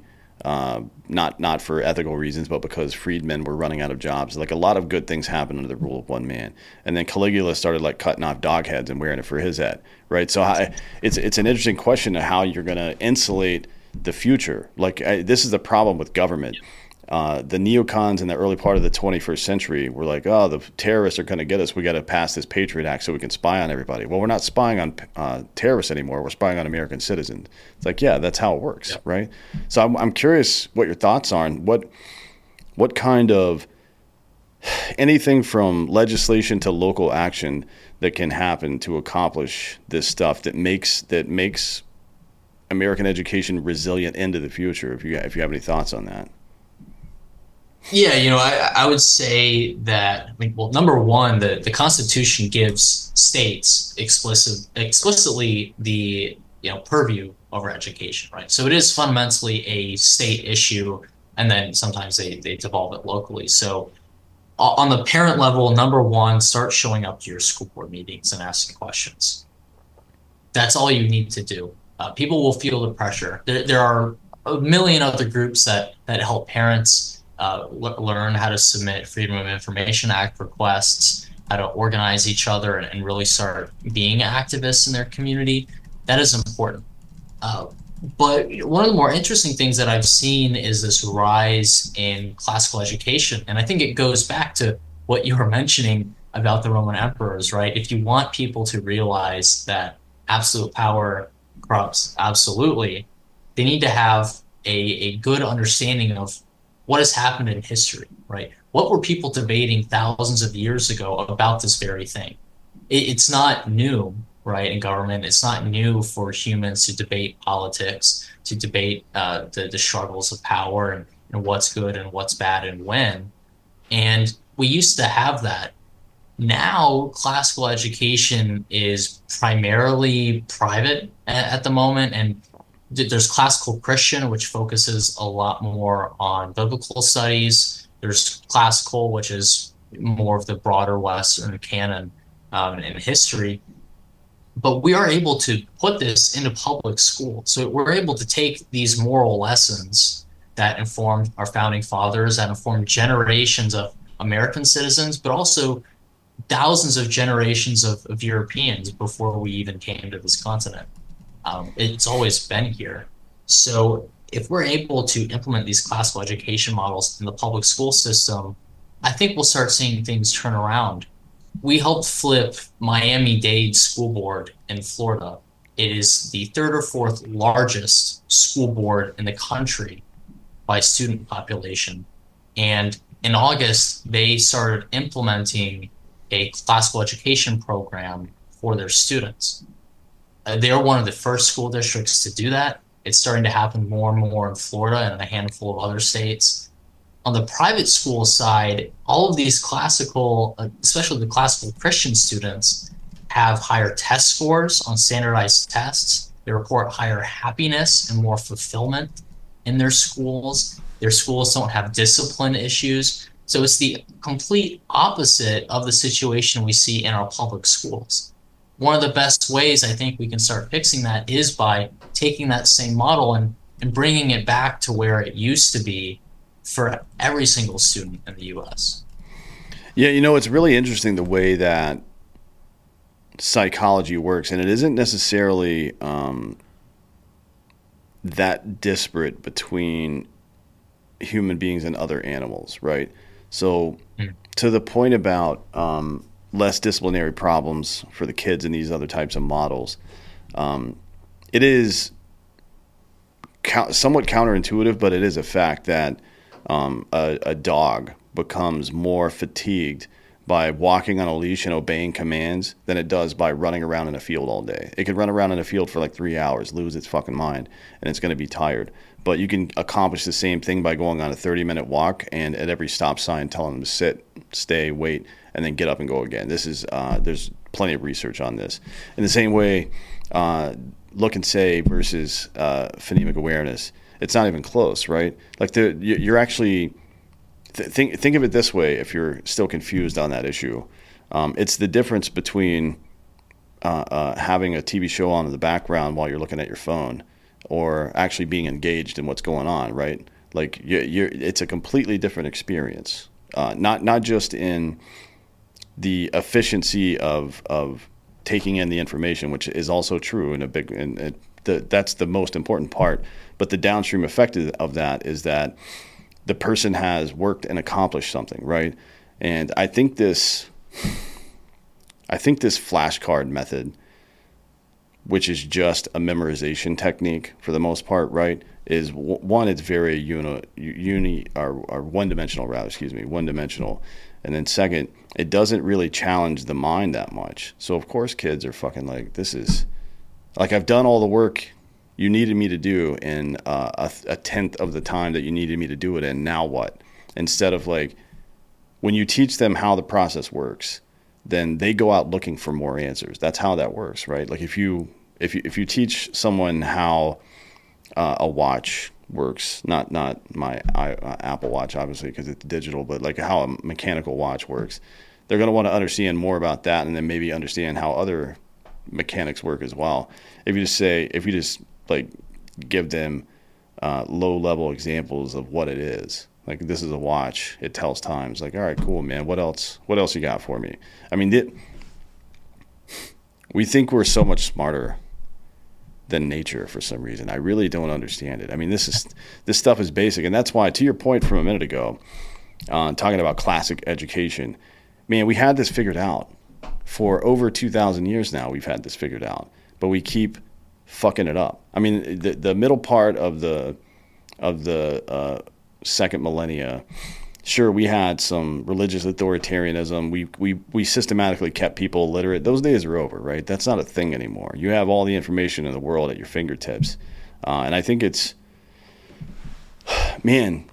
not for ethical reasons, but because freedmen were running out of jobs. Like, a lot of good things happened under the rule of one man. And then Caligula started like cutting off dog heads and wearing it for his head, right? So it's an interesting question of how you're going to insulate the future. Like, this is the problem with government. The neocons in the early part of the 21st century were like, oh, the terrorists are going to get us. We got to pass this Patriot Act so we can spy on everybody. Well, we're not spying on terrorists anymore. We're spying on American citizens. It's like, yeah, that's how it works, yep. Right? So I'm curious what your thoughts are on what kind of anything from legislation to local action that can happen to accomplish this stuff that makes American education resilient into the future. If you have any thoughts on that. Yeah, I would say that, number one, the Constitution gives states explicitly the purview over education, right? So it is fundamentally a state issue, and then sometimes they devolve it locally. So on the parent level, number one, start showing up to your school board meetings and asking questions. That's all you need to do. People will feel the pressure. There are a million other groups that help parents learn how to submit Freedom of Information Act requests, how to organize each other, and really start being activists in their community. That is important. But one of the more interesting things that I've seen is this rise in classical education. And I think it goes back to what you were mentioning about the Roman emperors, right? If you want people to realize that absolute power corrupts absolutely, they need to have a good understanding of what has happened in history, right? What were people debating thousands of years ago about this very thing? It's not new, right, in government. It's not new for humans to debate politics, to debate the struggles of power and what's good and what's bad and when. And we used to have that. Now, classical education is primarily private at the moment, and there's classical Christian, which focuses a lot more on biblical studies. There's classical, which is more of the broader Western canon in history. But we are able to put this into public school. So we're able to take these moral lessons that informed our founding fathers, that informed generations of American citizens, but also thousands of generations of Europeans before we even came to this continent. It's always been here. So if we're able to implement these classical education models in the public school system, I think we'll start seeing things turn around. We helped flip Miami-Dade School Board in Florida. It is the third or fourth largest school board in the country by student population. And in August, they started implementing a classical education program for their students. They're one of the first school districts to do that. It's starting to happen more and more in Florida and a handful of other states. On the private school side, all of these classical, especially the classical Christian students, have higher test scores on standardized tests. They report higher happiness and more fulfillment in their schools. Their schools don't have discipline issues. So it's the complete opposite of the situation we see in our public schools. One of the best ways I think we can start fixing that is by taking that same model and bringing it back to where it used to be for every single student in the U.S. Yeah, it's really interesting the way that psychology works, and it isn't necessarily that disparate between human beings and other animals, right? So to the point about less disciplinary problems for the kids in these other types of models, it is somewhat counterintuitive, but it is a fact that a dog becomes more fatigued by walking on a leash and obeying commands than it does by running around in a field all day. It could run around in a field for like 3 hours, lose its fucking mind, and it's going to be tired. But you can accomplish the same thing by going on a 30-minute walk and at every stop sign telling them to sit, stay, wait, and then get up and go again. This is there's plenty of research on this. In the same way, look and say versus phonemic awareness, it's not even close, right? Like you're actually think of it this way. If you're still confused on that issue, it's the difference between having a TV show on in the background while you're looking at your phone, or actually being engaged in what's going on, right? Like it's a completely different experience. Not just in the efficiency of taking in the information, which is also true in a big, and that's the most important part. But the downstream effect of that is that the person has worked and accomplished something, right? And I think this flashcard method, which is just a memorization technique for the most part, right, is one, it's very one-dimensional. And then second, it doesn't really challenge the mind that much. So of course kids are fucking like, this is, like, I've done all the work you needed me to do in a tenth of the time that you needed me to do it in, now what? Instead of like, when you teach them how the process works, then they go out looking for more answers. That's how that works, right? Like if you teach someone how a watch works, not my Apple Watch obviously because it's digital, but like how a mechanical watch works, they're going to want to understand more about that, and then maybe understand how other mechanics work as well. If you just like give them low level examples of what it is. Like, this is a watch. It tells times. Like, all right, cool, man. What else you got for me? I mean, we think we're so much smarter than nature for some reason. I really don't understand it. I mean, this stuff is basic. And that's why, to your point from a minute ago, talking about classic education, man, we had this figured out. For over 2,000 years now, we've had this figured out. But we keep fucking it up. I mean, the middle part of the second millennia, sure, we had some religious authoritarianism. We systematically kept people illiterate. Those days are over, right? That's not a thing anymore. You have all the information in the world at your fingertips. And I think it's, man,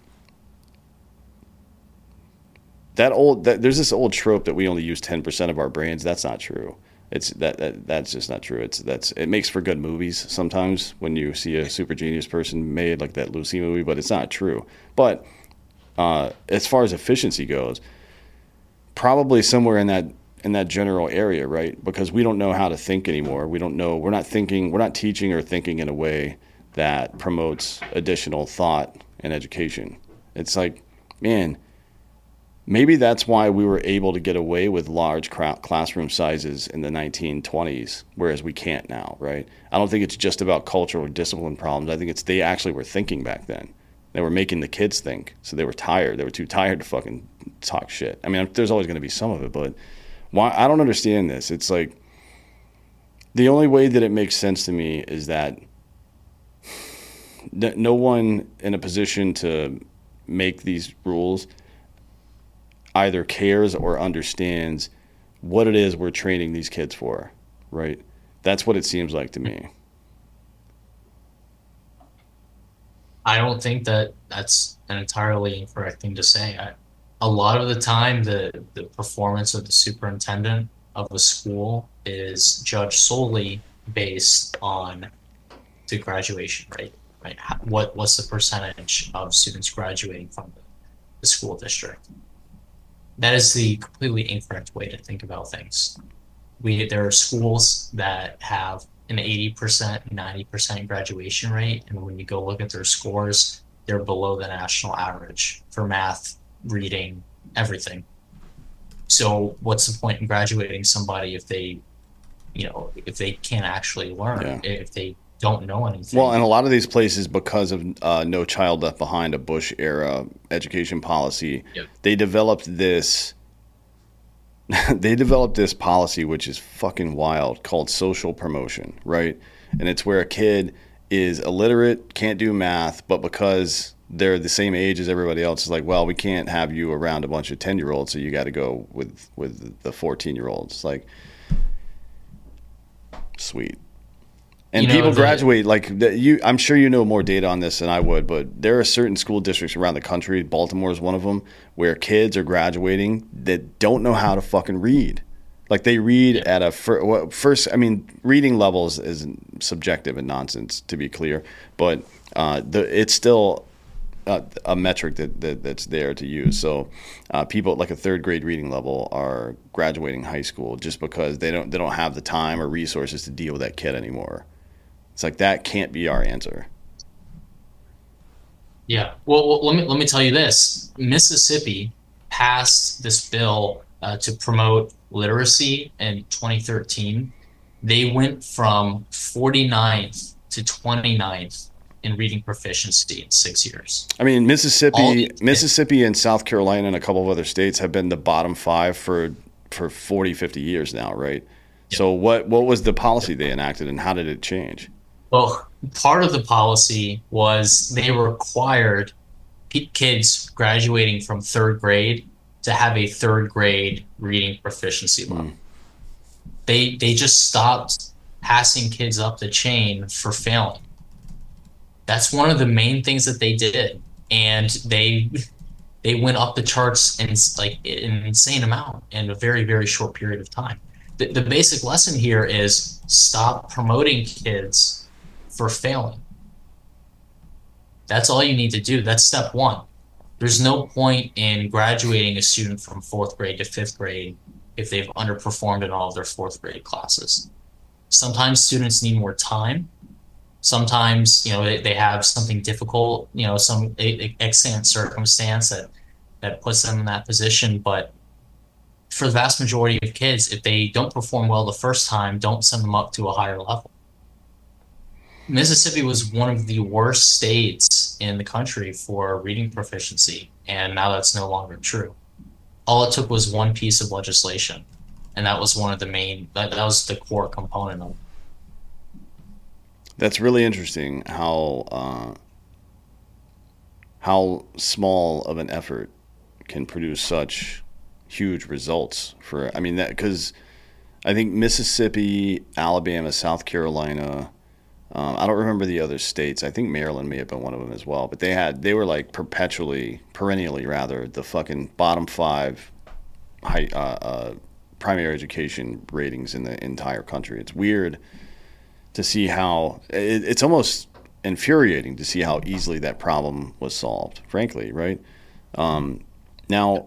there's this old trope that we only use 10% of our brains. That's not true. That's just not true. It makes for good movies sometimes when you see a super genius person made, like that Lucy movie, but it's not true. But as far as efficiency goes, probably somewhere in that general area, right? Because we don't know how to think anymore. We don't know. We're not teaching or thinking in a way that promotes additional thought and education. It's like, man, maybe that's why we were able to get away with large classroom sizes in the 1920s, whereas we can't now, right? I don't think it's just about cultural or discipline problems. I think they actually were thinking back then. They were making the kids think, so they were tired. They were too tired to fucking talk shit. I mean, there's always going to be some of it, but why? I don't understand this. It's like, the only way that it makes sense to me is that no one in a position to make these rules either cares or understands what it is we're training these kids for, right? That's what it seems like to me. I don't think that that's an entirely incorrect thing to say. A lot of the time, the performance of the superintendent of a school is judged solely based on the graduation rate, right? What's the percentage of students graduating from the school district? That is the completely incorrect way to think about things. There are schools that have an 80%, 90% graduation rate, and when you go look at their scores, they're below the national average for math, reading, everything. So what's the point in graduating somebody if they can't actually learn, if they don't know anything? Well, and a lot of these places, because of No Child Left Behind, a Bush era education policy, yep, they developed this policy, which is fucking wild, called social promotion, right? And it's where a kid is illiterate, can't do math, but because they're the same age as everybody else. It's like, well, we can't have you around a bunch of 10-year-olds, so you got to go with the 14-year-olds. It's like, sweet. And people graduate like I'm sure you know more data on this than I would, but there are certain school districts around the country, Baltimore is one of them, where kids are graduating that don't know how to fucking read. Like they read at a first. I mean, reading levels is subjective and nonsense, to be clear, but it's still a metric that's there to use. So people like a third grade reading level are graduating high school just because they don't have the time or resources to deal with that kid anymore. It's like that can't be our answer. Yeah. Well, let me tell you this. Mississippi passed this bill to promote literacy in 2013. They went from 49th to 29th in reading proficiency in 6 years. I mean, Mississippi and South Carolina and a couple of other states have been the bottom 5 for 40, 50 years now, right? Yep. So what was the policy they enacted and how did it change? Well, part of the policy was they required kids graduating from third grade to have a third grade reading proficiency level. They just stopped passing kids up the chain for failing. That's one of the main things that they did, and they went up the charts in like an insane amount in a very, very short period of time. The basic lesson here is stop promoting kids for failing. That's all you need to do. That's step one. There's no point in graduating a student from 4th grade to 5th grade if they've underperformed in all of their 4th grade classes. Sometimes students need more time. Sometimes, they have something difficult, some extant circumstance that puts them in that position. But for the vast majority of kids, if they don't perform well the first time, don't send them up to a higher level. Mississippi was one of the worst states in the country for reading proficiency, and now that's no longer true. All it took was one piece of legislation, and that was one of the main, that was the core component of it. That's really interesting how small of an effort can produce such huge results because I think Mississippi, Alabama, South Carolina, I don't remember the other states. I think Maryland may have been one of them as well. But they were like perennially, the fucking bottom 5 primary education ratings in the entire country. It's weird to see how it's almost infuriating to see how easily that problem was solved. Frankly, right? Now,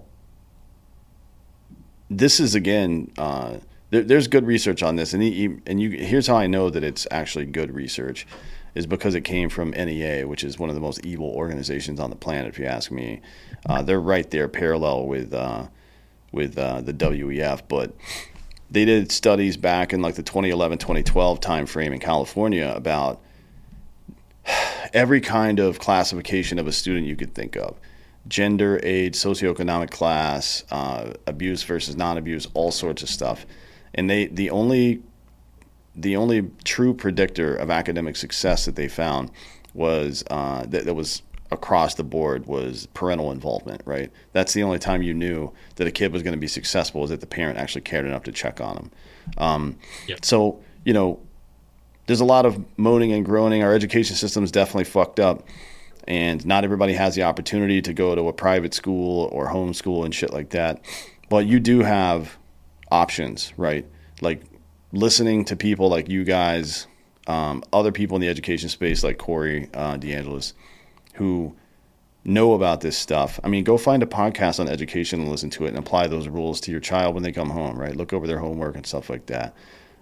this is again. There's good research on this, and here's how I know that it's actually good research, is because it came from NEA, which is one of the most evil organizations on the planet, if you ask me. They're right there, parallel with the WEF, but they did studies back in like the 2011-2012 timeframe in California about every kind of classification of a student you could think of. Gender, age, socioeconomic class, abuse versus non-abuse, all sorts of stuff. And the only true predictor of academic success that they found was that was across the board was parental involvement, right? That's the only time you knew that a kid was going to be successful, is that the parent actually cared enough to check on them. So, there's a lot of moaning and groaning. Our education system is definitely fucked up, and not everybody has the opportunity to go to a private school or homeschool and shit like that. But you do have options, right? Like listening to people like you guys, other people in the education space like Corey DeAngelis, who know about this stuff. I mean, go find a podcast on education and listen to it and apply those rules to your child when they come home, right? Look over their homework and stuff like that.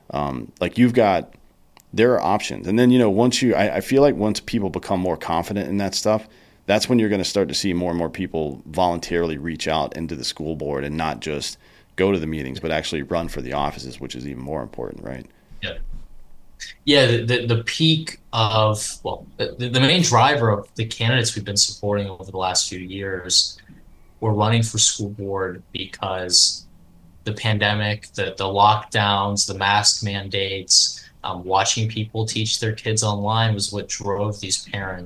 There are options. And then, I feel like once people become more confident in that stuff, that's when you're going to start to see more and more people voluntarily reach out into the school board and not just go to the meetings, but actually run for the offices, which is even more important, right? Yeah. Yeah, the peak of, the main driver of the candidates we've been supporting over the last few years were running for school board because the pandemic, the lockdowns, the mask mandates, watching people teach their kids online was what drove these parents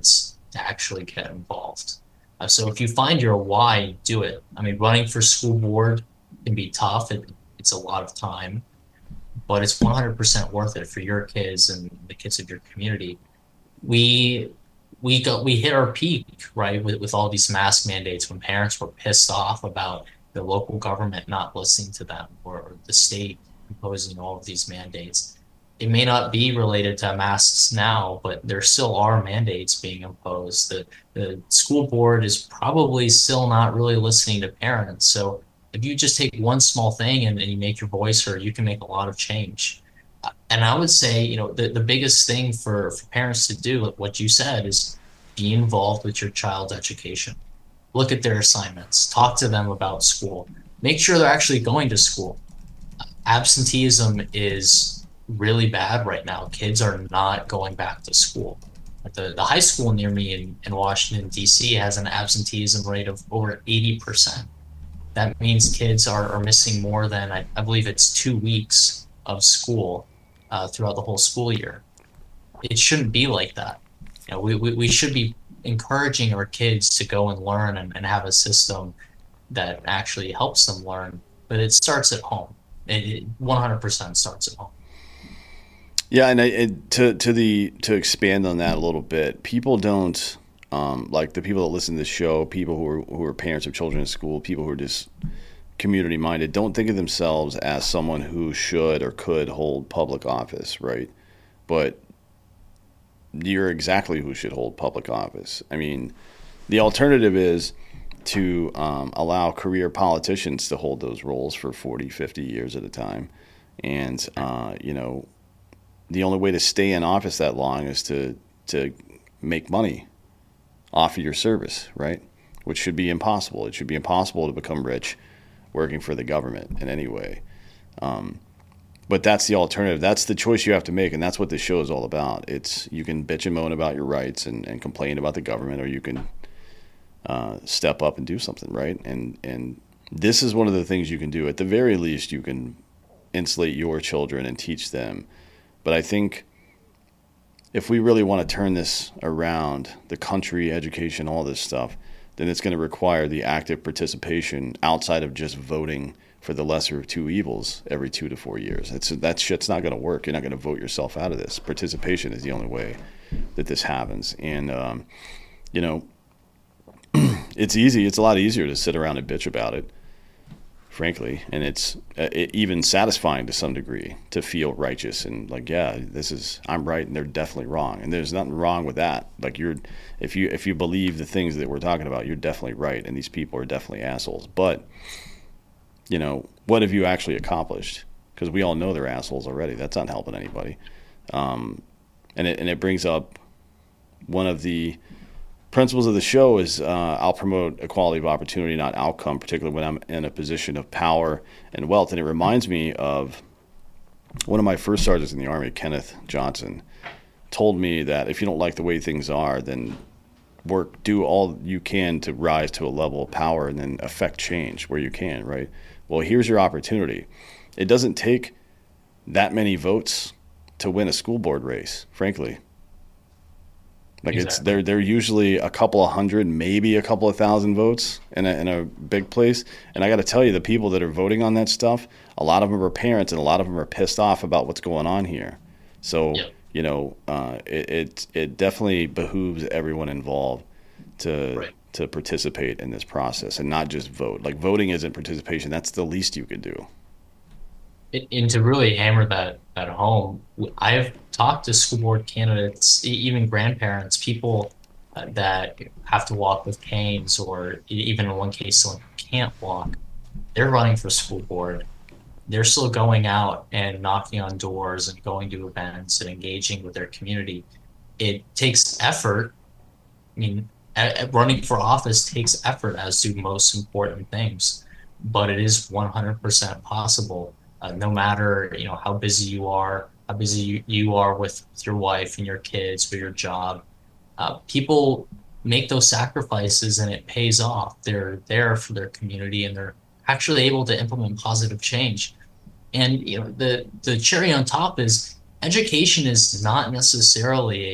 to actually get involved. So if you find your why, do it. I mean, running for school board can be tough. It's a lot of time, but it's 100% worth it for your kids and the kids of your community. We we hit our peak, right, with all these mask mandates when parents were pissed off about the local government not listening to them, or the state imposing all of these mandates. It may not be related to masks now, but there still are mandates being imposed. The school board is probably still not really listening to parents. So if you just take one small thing and you make your voice heard, you can make a lot of change. And I would say, the biggest thing for parents to do, like what you said, is be involved with your child's education. Look at their assignments, talk to them about school, make sure they're actually going to school. Absenteeism is really bad right now. Kids are not going back to school. The high school near me in Washington, D.C. has an absenteeism rate of over 80%. That means kids are missing more than, I believe it's 2 weeks of school throughout the whole school year. It shouldn't be like that. We should be encouraging our kids to go and learn and have a system that actually helps them learn. But it starts at home. It 100% starts at home. Yeah, and to expand on that a little bit, people don't like the people that listen to this show, people who are parents of children in school, people who are just community minded, don't think of themselves as someone who should or could hold public office, right? But you're exactly who should hold public office. I mean, the alternative is to allow career politicians to hold those roles for 40, 50 years at a time. And, the only way to stay in office that long is to make money off of your service, right? Which should be impossible. It should be impossible to become rich working for the government in any way. But that's the alternative. That's the choice you have to make, and that's what this show is all about. You can bitch and moan about your rights and complain about the government, or you can step up and do something, right? And this is one of the things you can do. At the very least, you can insulate your children and teach them. But I think if we really want to turn this around, the country, education, all this stuff, then it's going to require the active participation outside of just voting for the lesser of two evils every 2 to 4 years. That shit's not going to work. You're not going to vote yourself out of this. Participation is the only way that this happens. And, it's easy. It's a lot easier to sit around and bitch about it, frankly. And it's even satisfying to some degree to feel righteous and like, yeah, I'm right and they're definitely wrong. And there's nothing wrong with that. Like if you believe the things that we're talking about, you're definitely right. And these people are definitely assholes. But, what have you actually accomplished? Because we all know they're assholes already. That's not helping anybody. And it brings up one of the principles of the show is I'll promote equality of opportunity, not outcome, particularly when I'm in a position of power and wealth. And it reminds me of one of my first sergeants in the Army, Kenneth Johnson, told me that if you don't like the way things are, then do all you can to rise to a level of power and then affect change where you can, right? Well, here's your opportunity. It doesn't take that many votes to win a school board race, frankly. Like exactly. They're usually a couple of hundred, maybe a couple of thousand votes in a big place. And I got to tell you, the people that are voting on that stuff, a lot of them are parents, and a lot of them are pissed off about what's going on here. So, yep. It definitely behooves everyone involved to participate in this process and not just vote. Like, voting isn't participation. That's the least you could do. And to really hammer that home, I've talked to school board candidates, even grandparents, people that have to walk with canes, or even in one case, someone who can't walk. They're running for school board. They're still going out and knocking on doors and going to events and engaging with their community. It takes effort. I mean, running for office takes effort, as do most important things, but it is 100% possible. No matter how busy you are, how busy you are with your wife and your kids or your job, people make those sacrifices and it pays off. They're there for their community and they're actually able to implement positive change. And the cherry on top is education is not necessarily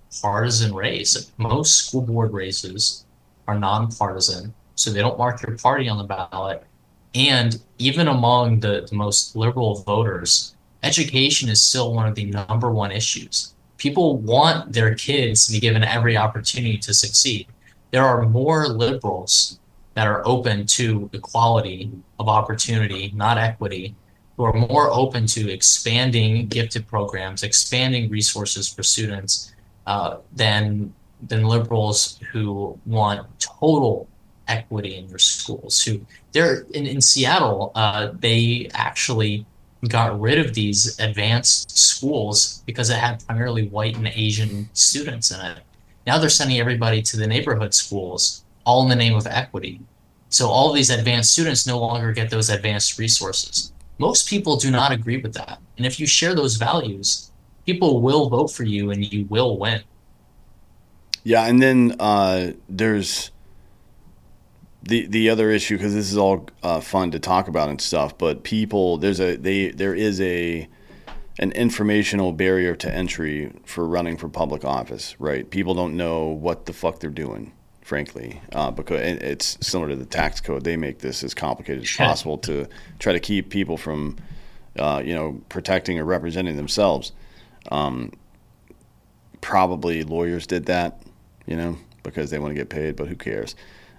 partisan race. Most school board races are nonpartisan, so they don't mark your party on the ballot. And even among the most liberal voters, education is still one of the number one issues. People want their kids to be given every opportunity to succeed. There are more liberals that are open to equality of opportunity, not equity, who are more open to expanding gifted programs, expanding resources for students, than liberals who want total equity in their schools. Who they're in Seattle, they actually got rid of these advanced schools because it had primarily white and Asian students in it. Now they're sending everybody to the neighborhood schools, all in the name of equity. So all of these advanced students no longer get those advanced resources. Most people do not agree with that. And if you share those values, people will vote for you and you will win. Yeah, and then there's the other issue, because this is all fun to talk about and stuff, but people, there is an informational barrier to entry for running for public office, right? People don't know what the fuck they're doing, frankly, because it's similar to the tax code. They make this as complicated as possible to try to keep people from, protecting or representing themselves. Probably lawyers did that, because they want to get paid, but who cares?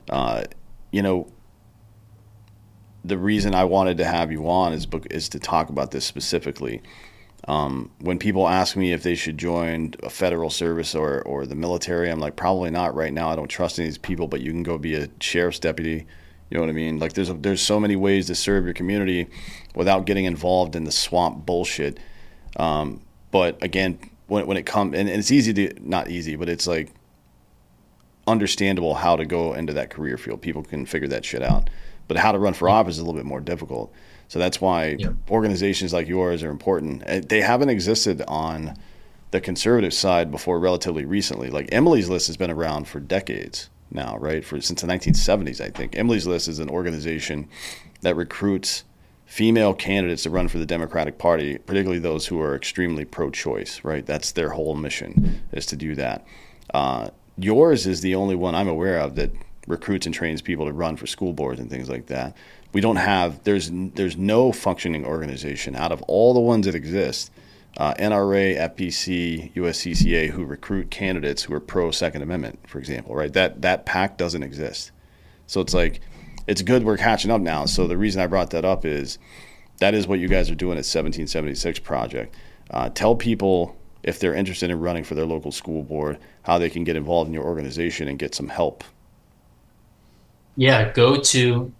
The reason I wanted to have you on is to talk about this specifically. When people ask me if they should join a federal service or the military, I'm like, probably not right now. I don't trust any of these people, but you can go be a sheriff's deputy. You know what I mean? Like there's so many ways to serve your community without getting involved in the swamp bullshit. But again, when it comes, and it's easy to, not easy, but it's like understandable how to go into that career field. People can figure that shit out. But how to run for office is a little bit more difficult. So that's why organizations like yours are important. They haven't existed on the conservative side before relatively recently. Like Emily's List has been around for decades now, right? Since the 1970s, I think. Emily's List is an organization that recruits female candidates to run for the Democratic Party, particularly those who are extremely pro-choice, right? That's their whole mission, is to do that. Yours is the only one I'm aware of that recruits and trains people to run for school boards and things like that. We don't have, there's no functioning organization out of all the ones that exist, NRA, FPC, USCCA, who recruit candidates who are pro-Second Amendment, for example, right? That pack doesn't exist. So it's like, it's good we're catching up now. So the reason I brought that up is that is what you guys are doing at 1776 Project. Tell people, if they're interested in running for their local school board, how they can get involved in your organization and get some help. Yeah, go to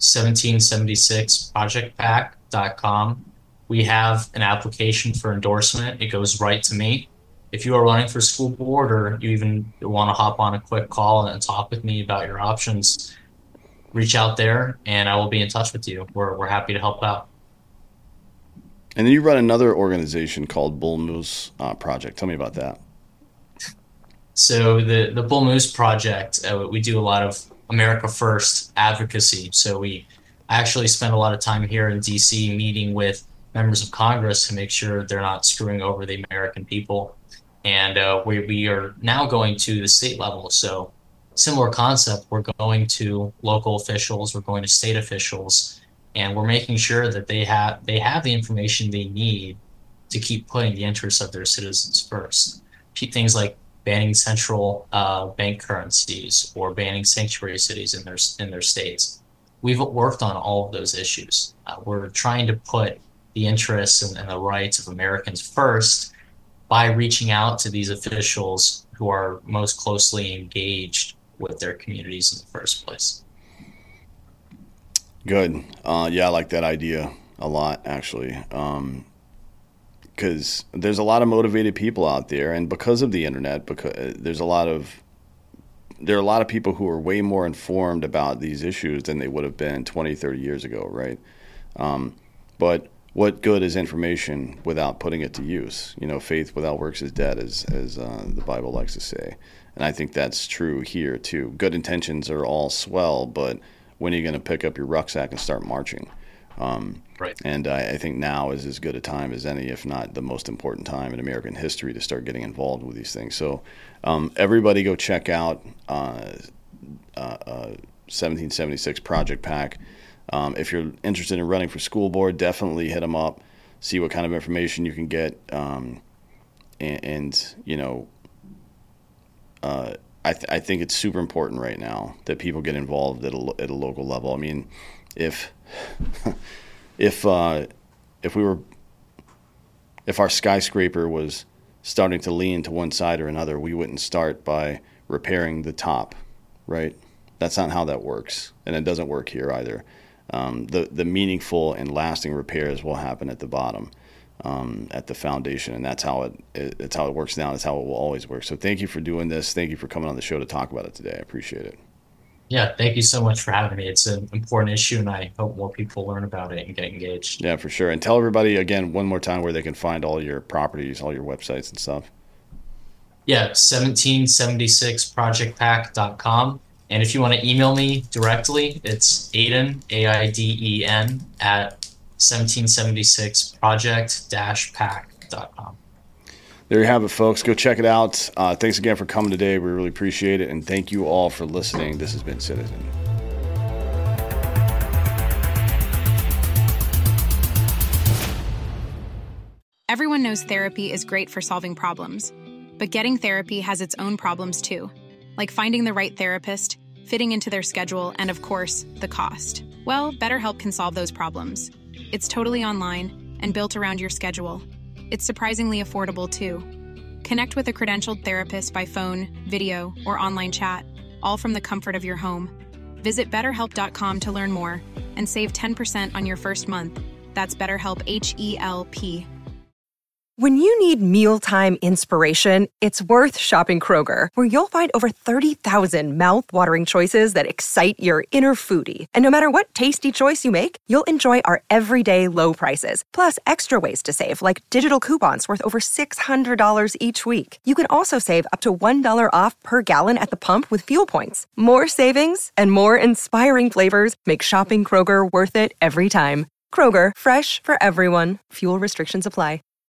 1776projectpac.com. We have an application for endorsement. It goes right to me. If you are running for school board, or you even want to hop on a quick call and talk with me about your options, reach out there and I will be in touch with you. We're happy to help out. And then you run another organization called Bull Moose Project. Tell me about that. So the Bull Moose Project, we do a lot of America First advocacy. So I actually spend a lot of time here in DC meeting with members of Congress to make sure they're not screwing over the American people. And we are now going to the state level. So similar concept, we're going to local officials, we're going to state officials, and we're making sure that they have the information they need to keep putting the interests of their citizens first. Things like banning central bank currencies or banning sanctuary cities in their states. We've worked on all of those issues. We're trying to put the interests and the rights of Americans first by reaching out to these officials who are most closely engaged with their communities in the first place. Good. Yeah, I like that idea a lot, actually. Because there's a lot of motivated people out there, and because of the internet, because there are a lot of people who are way more informed about these issues than they would have been 20, 30 years ago, right? But what good is information without putting it to use? Faith without works is dead, as the Bible likes to say. And I think that's true here, too. Good intentions are all swell, but when are you going to pick up your rucksack and start marching? Right. And I think now is as good a time as any, if not the most important time in American history to start getting involved with these things. So everybody go check out 1776 Project PAC. If you're interested in running for school board, definitely hit them up, see what kind of information you can get. And you know, I think it's super important right now that people get involved at a local level. I mean, if our skyscraper was starting to lean to one side or another, we wouldn't start by repairing the top, right? That's not how that works, and it doesn't work here either. The meaningful and lasting repairs will happen at the bottom, at the foundation, and that's how it works now. That's how it will always work. So thank you for doing this. Thank you for coming on the show to talk about it today. I appreciate it. Yeah, thank you so much for having me. It's an important issue, and I hope more people learn about it and get engaged. Yeah, for sure. And tell everybody again one more time where they can find all your properties, all your websites and stuff. Yeah, 1776projectpac.com. And if you want to email me directly, it's Aiden, AIDEN, at 1776project-pac.com. There you have it, folks. Go check it out. Thanks again for coming today. We really appreciate it. And thank you all for listening. This has been Citizen. Everyone knows therapy is great for solving problems, but getting therapy has its own problems too, like finding the right therapist, fitting into their schedule, and of course, the cost. Well, BetterHelp can solve those problems. It's totally online and built around your schedule. It's surprisingly affordable too. Connect with a credentialed therapist by phone, video, or online chat, all from the comfort of your home. Visit BetterHelp.com to learn more and save 10% on your first month. That's BetterHelp, H-E-L-P. When you need mealtime inspiration, it's worth shopping Kroger, where you'll find over 30,000 mouth-watering choices that excite your inner foodie. And no matter what tasty choice you make, you'll enjoy our everyday low prices, plus extra ways to save, like digital coupons worth over $600 each week. You can also save up to $1 off per gallon at the pump with fuel points. More savings and more inspiring flavors make shopping Kroger worth it every time. Kroger, fresh for everyone. Fuel restrictions apply.